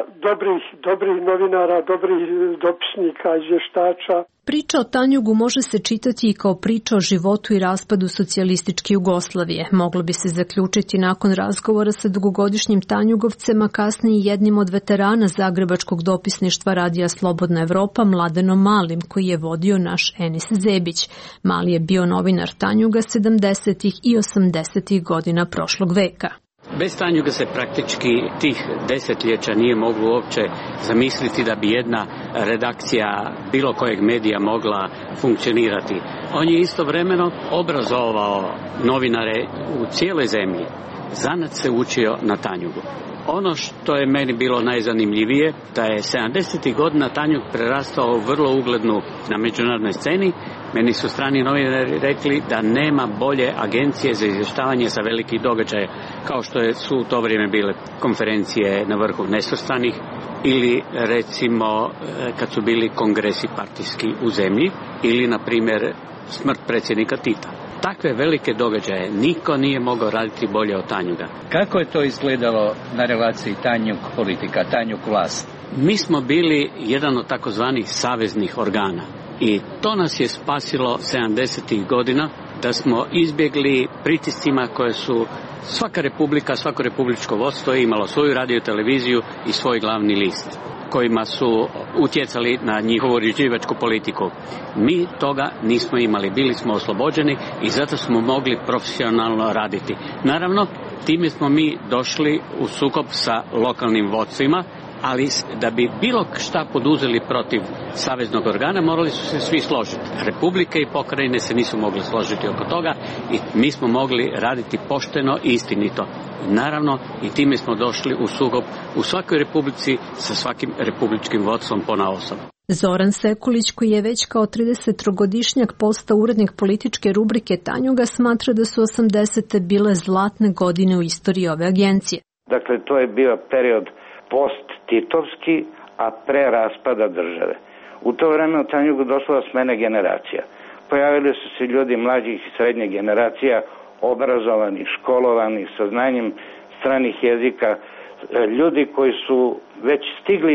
dobrih novinara, dobrih dopisnika, izvještača. Priča o Tanjugu može se čitati i kao priča o životu i raspadu socijalističke Jugoslavije. Moglo bi se zaključiti nakon razgovora sa dugogodišnjim Tanjugovcem, a kasnije jednim od veterana Zagrebačkog dopisništva Radija Slobodna Evropa, Mladenom Malim, koji je vodio naš Enis Zebić. Mali je bio novinar Tanjuga 70. i 80. godina prošlog veka. Bez Tanjuga se praktički tih desetljeća nije moglo uopće zamisliti da bi jedna redakcija bilo kojeg medija mogla funkcionirati. On je istovremeno obrazovao novinare u cijeloj zemlji. Zanat se učio na Tanjugu. Ono što je meni bilo najzanimljivije, da je 70. godina Tanjug prerastao u vrlo uglednu na međunarodnoj sceni. Meni su strani novinari rekli da nema bolje agencije za izvještavanje sa velikih događaja, kao što su u to vrijeme bile konferencije na vrhu nesvrstanih ili recimo kad su bili kongresi partijski u zemlji ili na primjer smrt predsjednika Tita. Takve velike događaje niko nije mogao raditi bolje od Tanjuga. Kako je to izgledalo na relaciji Tanjug-politika, Tanjug-vlast? Mi smo bili jedan od takozvanih saveznih organa i to nas je spasilo 70. godina da smo izbjegli pritiscima koje su svaka republika, svako republičko vodstvo je imalo svoju radio televiziju i svoj glavni list kojima su utjecali na njihovu uređivačku politiku. Mi toga nismo imali, bili smo oslobođeni i zato smo mogli profesionalno raditi. Naravno, time smo mi došli u sukob sa lokalnim vodstvima, ali da bi bilo šta poduzeli protiv saveznog organa morali su se svi složiti. Republike i pokrajine se nisu mogli složiti oko toga i mi smo mogli raditi pošteno i istinito. Naravno, i time smo došli u sukob u svakoj republici sa svakim republičkim vodstvom ponaosob. Zoran Sekulić, koji je već kao 30-godišnjak postao urednik političke rubrike Tanjuga, smatra da su 80. bile zlatne godine u istoriji ove agencije. Dakle, to je bio period post-titovski, a pre raspada države. U to vreme u Tanjugu došlo do smene generacija. Pojavili su se ljudi mlađih i srednje generacija, obrazovani, školovani, sa znanjem stranih jezika, ljudi koji su već stigli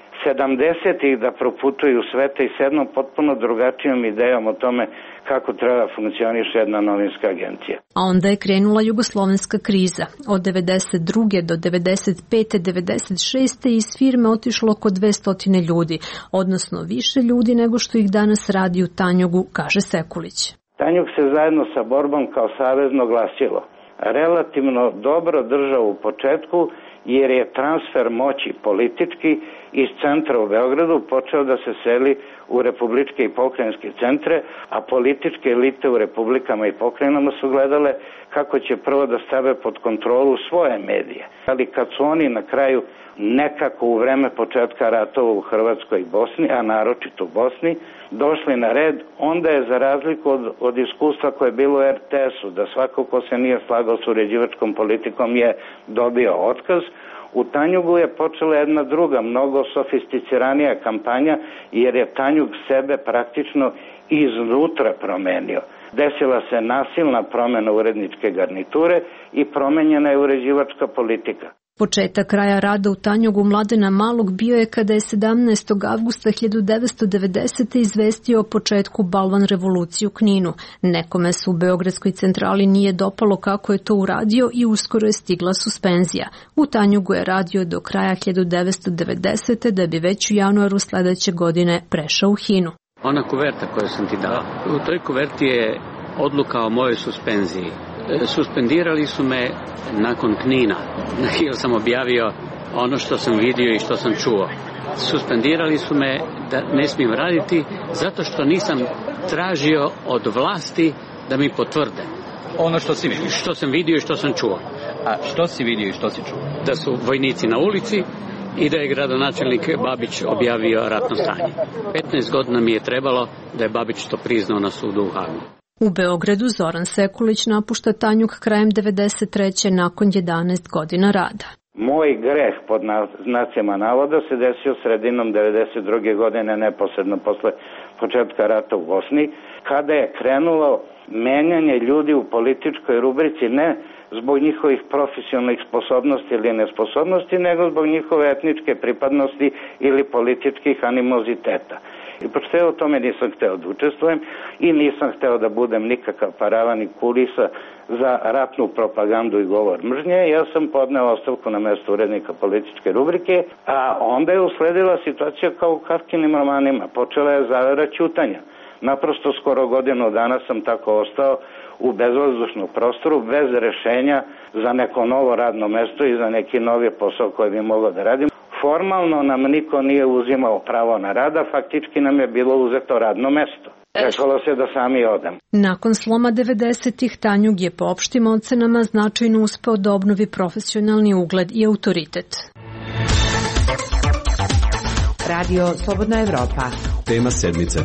70-ih da proputuju sveta i s jednom potpuno drugačijom idejom o tome kako treba funkcioniše jedna novinska agencija. A onda je krenula jugoslovenska kriza. Od 92. do 95. 96. iz firme otišlo oko 200 ljudi, odnosno više ljudi nego što ih danas radi u Tanjugu, kaže Sekulić. Tanjug se zajedno sa borbom kao savezno glasilo relativno dobro držao u početku, jer je transfer moći politički iz centra u Beogradu počeo da se seli u republičke i pokrajinske centre, a političke elite u republikama i pokrajinama su gledale kako će prvo da stave pod kontrolu svoje medije. Ali kad su oni na kraju nekako u vreme početka ratova u Hrvatskoj i Bosni, a naročito u Bosni, došli na red, onda je za razliku od iskustva koje je bilo u RTS-u, da svako ko se nije slagao s uređivačkom politikom je dobio otkaz, u Tanjugu je počela jedna druga, mnogo sofisticiranija kampanja, jer je Tanjug sebe praktično iznutra promenio. Desila se nasilna promena uredničke garniture i promenjena je uređivačka politika. Početak kraja rada u Tanjugu Mladena Malog bio je kada je 17. avgusta 1990. izvestio o početku balvan revolucije u Kninu. Nekome se u Beogradskoj centrali nije dopalo kako je to uradio i uskoro je stigla suspenzija. U Tanjugu je radio do kraja 1990. da bi već u januaru sledeće godine prešao u HINU. Ona kuverta koju sam ti dao, u toj kuverti je odluka o mojoj suspenziji. Suspendirali su me nakon Knina, jer sam objavio ono što sam vidio i što sam čuo. Suspendirali su me da ne smijem raditi zato što nisam tražio od vlasti da mi potvrde. Ono što si vidio? Što sam vidio i što sam čuo. A što si vidio i što si čuo? Da su vojnici na ulici i da je gradonačelnik Babić objavio ratno stanje. 15 godina mi je trebalo da je Babić to priznao na sudu u Hagu. U Beogradu Zoran Sekulić napušta Tanjug krajem 1993. nakon 11 godina rada. Moj greh pod znacima navoda se desio sredinom 1992. godine, neposredno posle početka rata u Bosni, kada je krenulo menjanje ljudi u političkoj rubrici ne zbog njihovih profesionalnih sposobnosti ili nesposobnosti, nego zbog njihove etničke pripadnosti ili političkih animoziteta. I pošto ja o tome nisam hteo da učestvujem i nisam hteo da budem nikakav paravan i kulisa za ratnu propagandu i govor mržnje, ja sam podneo ostavku na mesto urednika političke rubrike, a onda je usledila situacija kao u Kafkinim romanima. Počela je zavera ćutanja. Naprosto skoro godinu dana sam tako ostao u bezvazdušnom prostoru, bez rešenja za neko novo radno mesto i za neki novi posao koji bi mogao da radim. Formalno nam niko nije uzimao pravo na rada, faktički nam je bilo uzeto radno mesto. Rekalo se da sami odem. Nakon sloma 90-ih Tanjug je po opštim ocenama značajno uspeo da obnovi profesionalni ugled i autoritet. Radio Slobodna Evropa. Tema sedmice.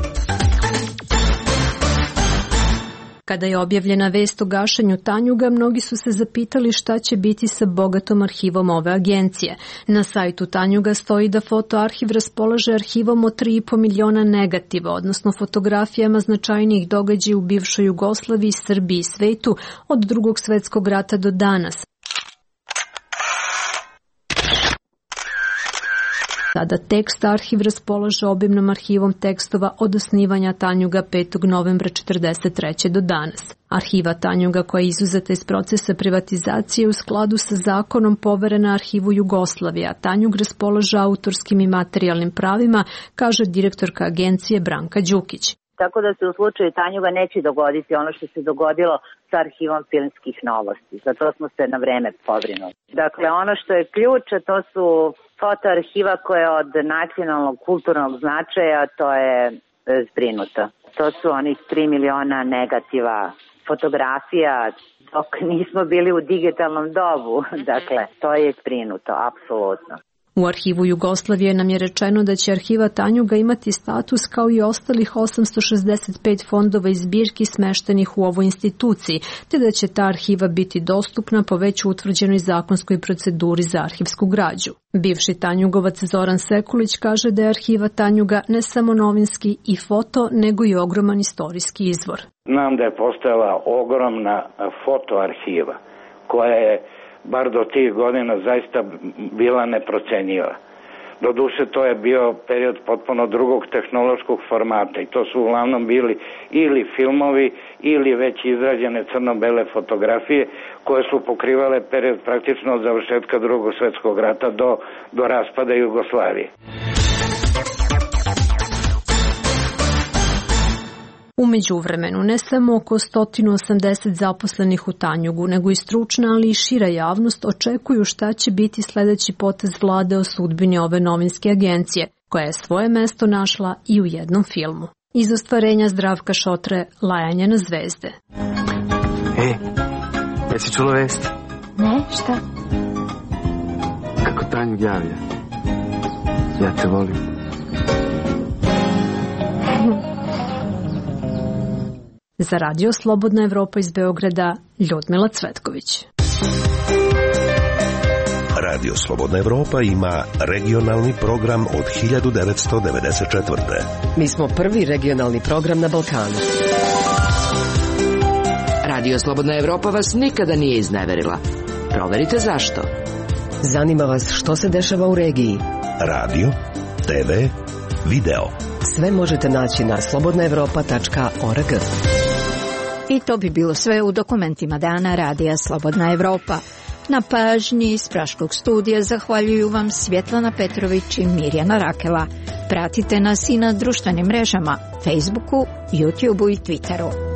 Kada je objavljena vest o gašenju Tanjuga, mnogi su se zapitali šta će biti sa bogatom arhivom ove agencije. Na sajtu Tanjuga stoji da fotoarhiv raspolaže arhivom od 3,5 miliona negativa, odnosno fotografijama značajnijih događaja u bivšoj Jugoslaviji, Srbiji i svetu od Drugog svetskog rata do danas. Sada tekst arhiv raspolaže obimnom arhivom tekstova od osnivanja Tanjuga 5. novembra 1943. do danas. Arhiva Tanjuga koja je izuzeta iz procesa privatizacije u skladu sa zakonom poverena arhivu Jugoslavije, a Tanjug raspolaže autorskim i materijalnim pravima, kaže direktorka agencije Branka Đukić. Tako da se u slučaju Tanjuga neće dogoditi ono što se dogodilo sa arhivom filmskih novosti. Za to smo se na vreme pobrinuli. Dakle, ono što je ključ, to su fotoarhiva koja je od nacionalnog kulturnog značaja, to je zbrinuto. To su onih 3 miliona negativa fotografija dok nismo bili u digitalnom dobu. Dakle, to je zbrinuto, apsolutno. U arhivu Jugoslavije nam je rečeno da će arhiva Tanjuga imati status kao i ostalih 865 fondova i zbirki smeštenih u ovoj instituciji, te da će ta arhiva biti dostupna po već utvrđenoj zakonskoj proceduri za arhivsku građu. Bivši Tanjugovac Zoran Sekulić kaže da je arhiva Tanjuga ne samo novinski i foto, nego i ogroman istorijski izvor. Znam da je postojala ogromna fotoarhiva koja je bar do tih godina zaista bila neprocenjiva. Doduše, to je bio period potpuno drugog tehnološkog formata i to su uglavnom bili ili filmovi ili već izrađene crno-bele fotografije koje su pokrivale period praktično od završetka Drugog svetskog rata do raspada Jugoslavije. U U međuvremenu ne samo oko 180 zaposlenih u Tanjugu, nego i stručna, ali i šira javnost očekuju šta će biti sledeći potez vlade o sudbini ove novinske agencije, koja je svoje mesto našla i u jednom filmu. Iz ostvarenja Zdravka Šotre, Lajanje na zvezde. Jesi čula vesti? Ne, šta? Kako Tanjug javlja. Ja te volim. Za Radio Slobodna Evropa iz Beograda, Ljudmila Cvetković. Radio Slobodna Evropa ima regionalni program od 1994. Mi smo prvi regionalni program na Balkanu. Radio Slobodna Evropa vas nikada nije izneverila. Proverite zašto. Zanima vas što se dešava u regiji. Radio, TV, video. Sve možete naći na slobodnaevropa.org. I to bi bilo sve u dokumentima dana Radija Slobodna Evropa. Na pažnji iz Praškog studija zahvaljuju vam Svjetlana Petrović i Mirjana Rakela. Pratite nas i na društvenim mrežama, Facebooku, YouTubeu i Twitteru.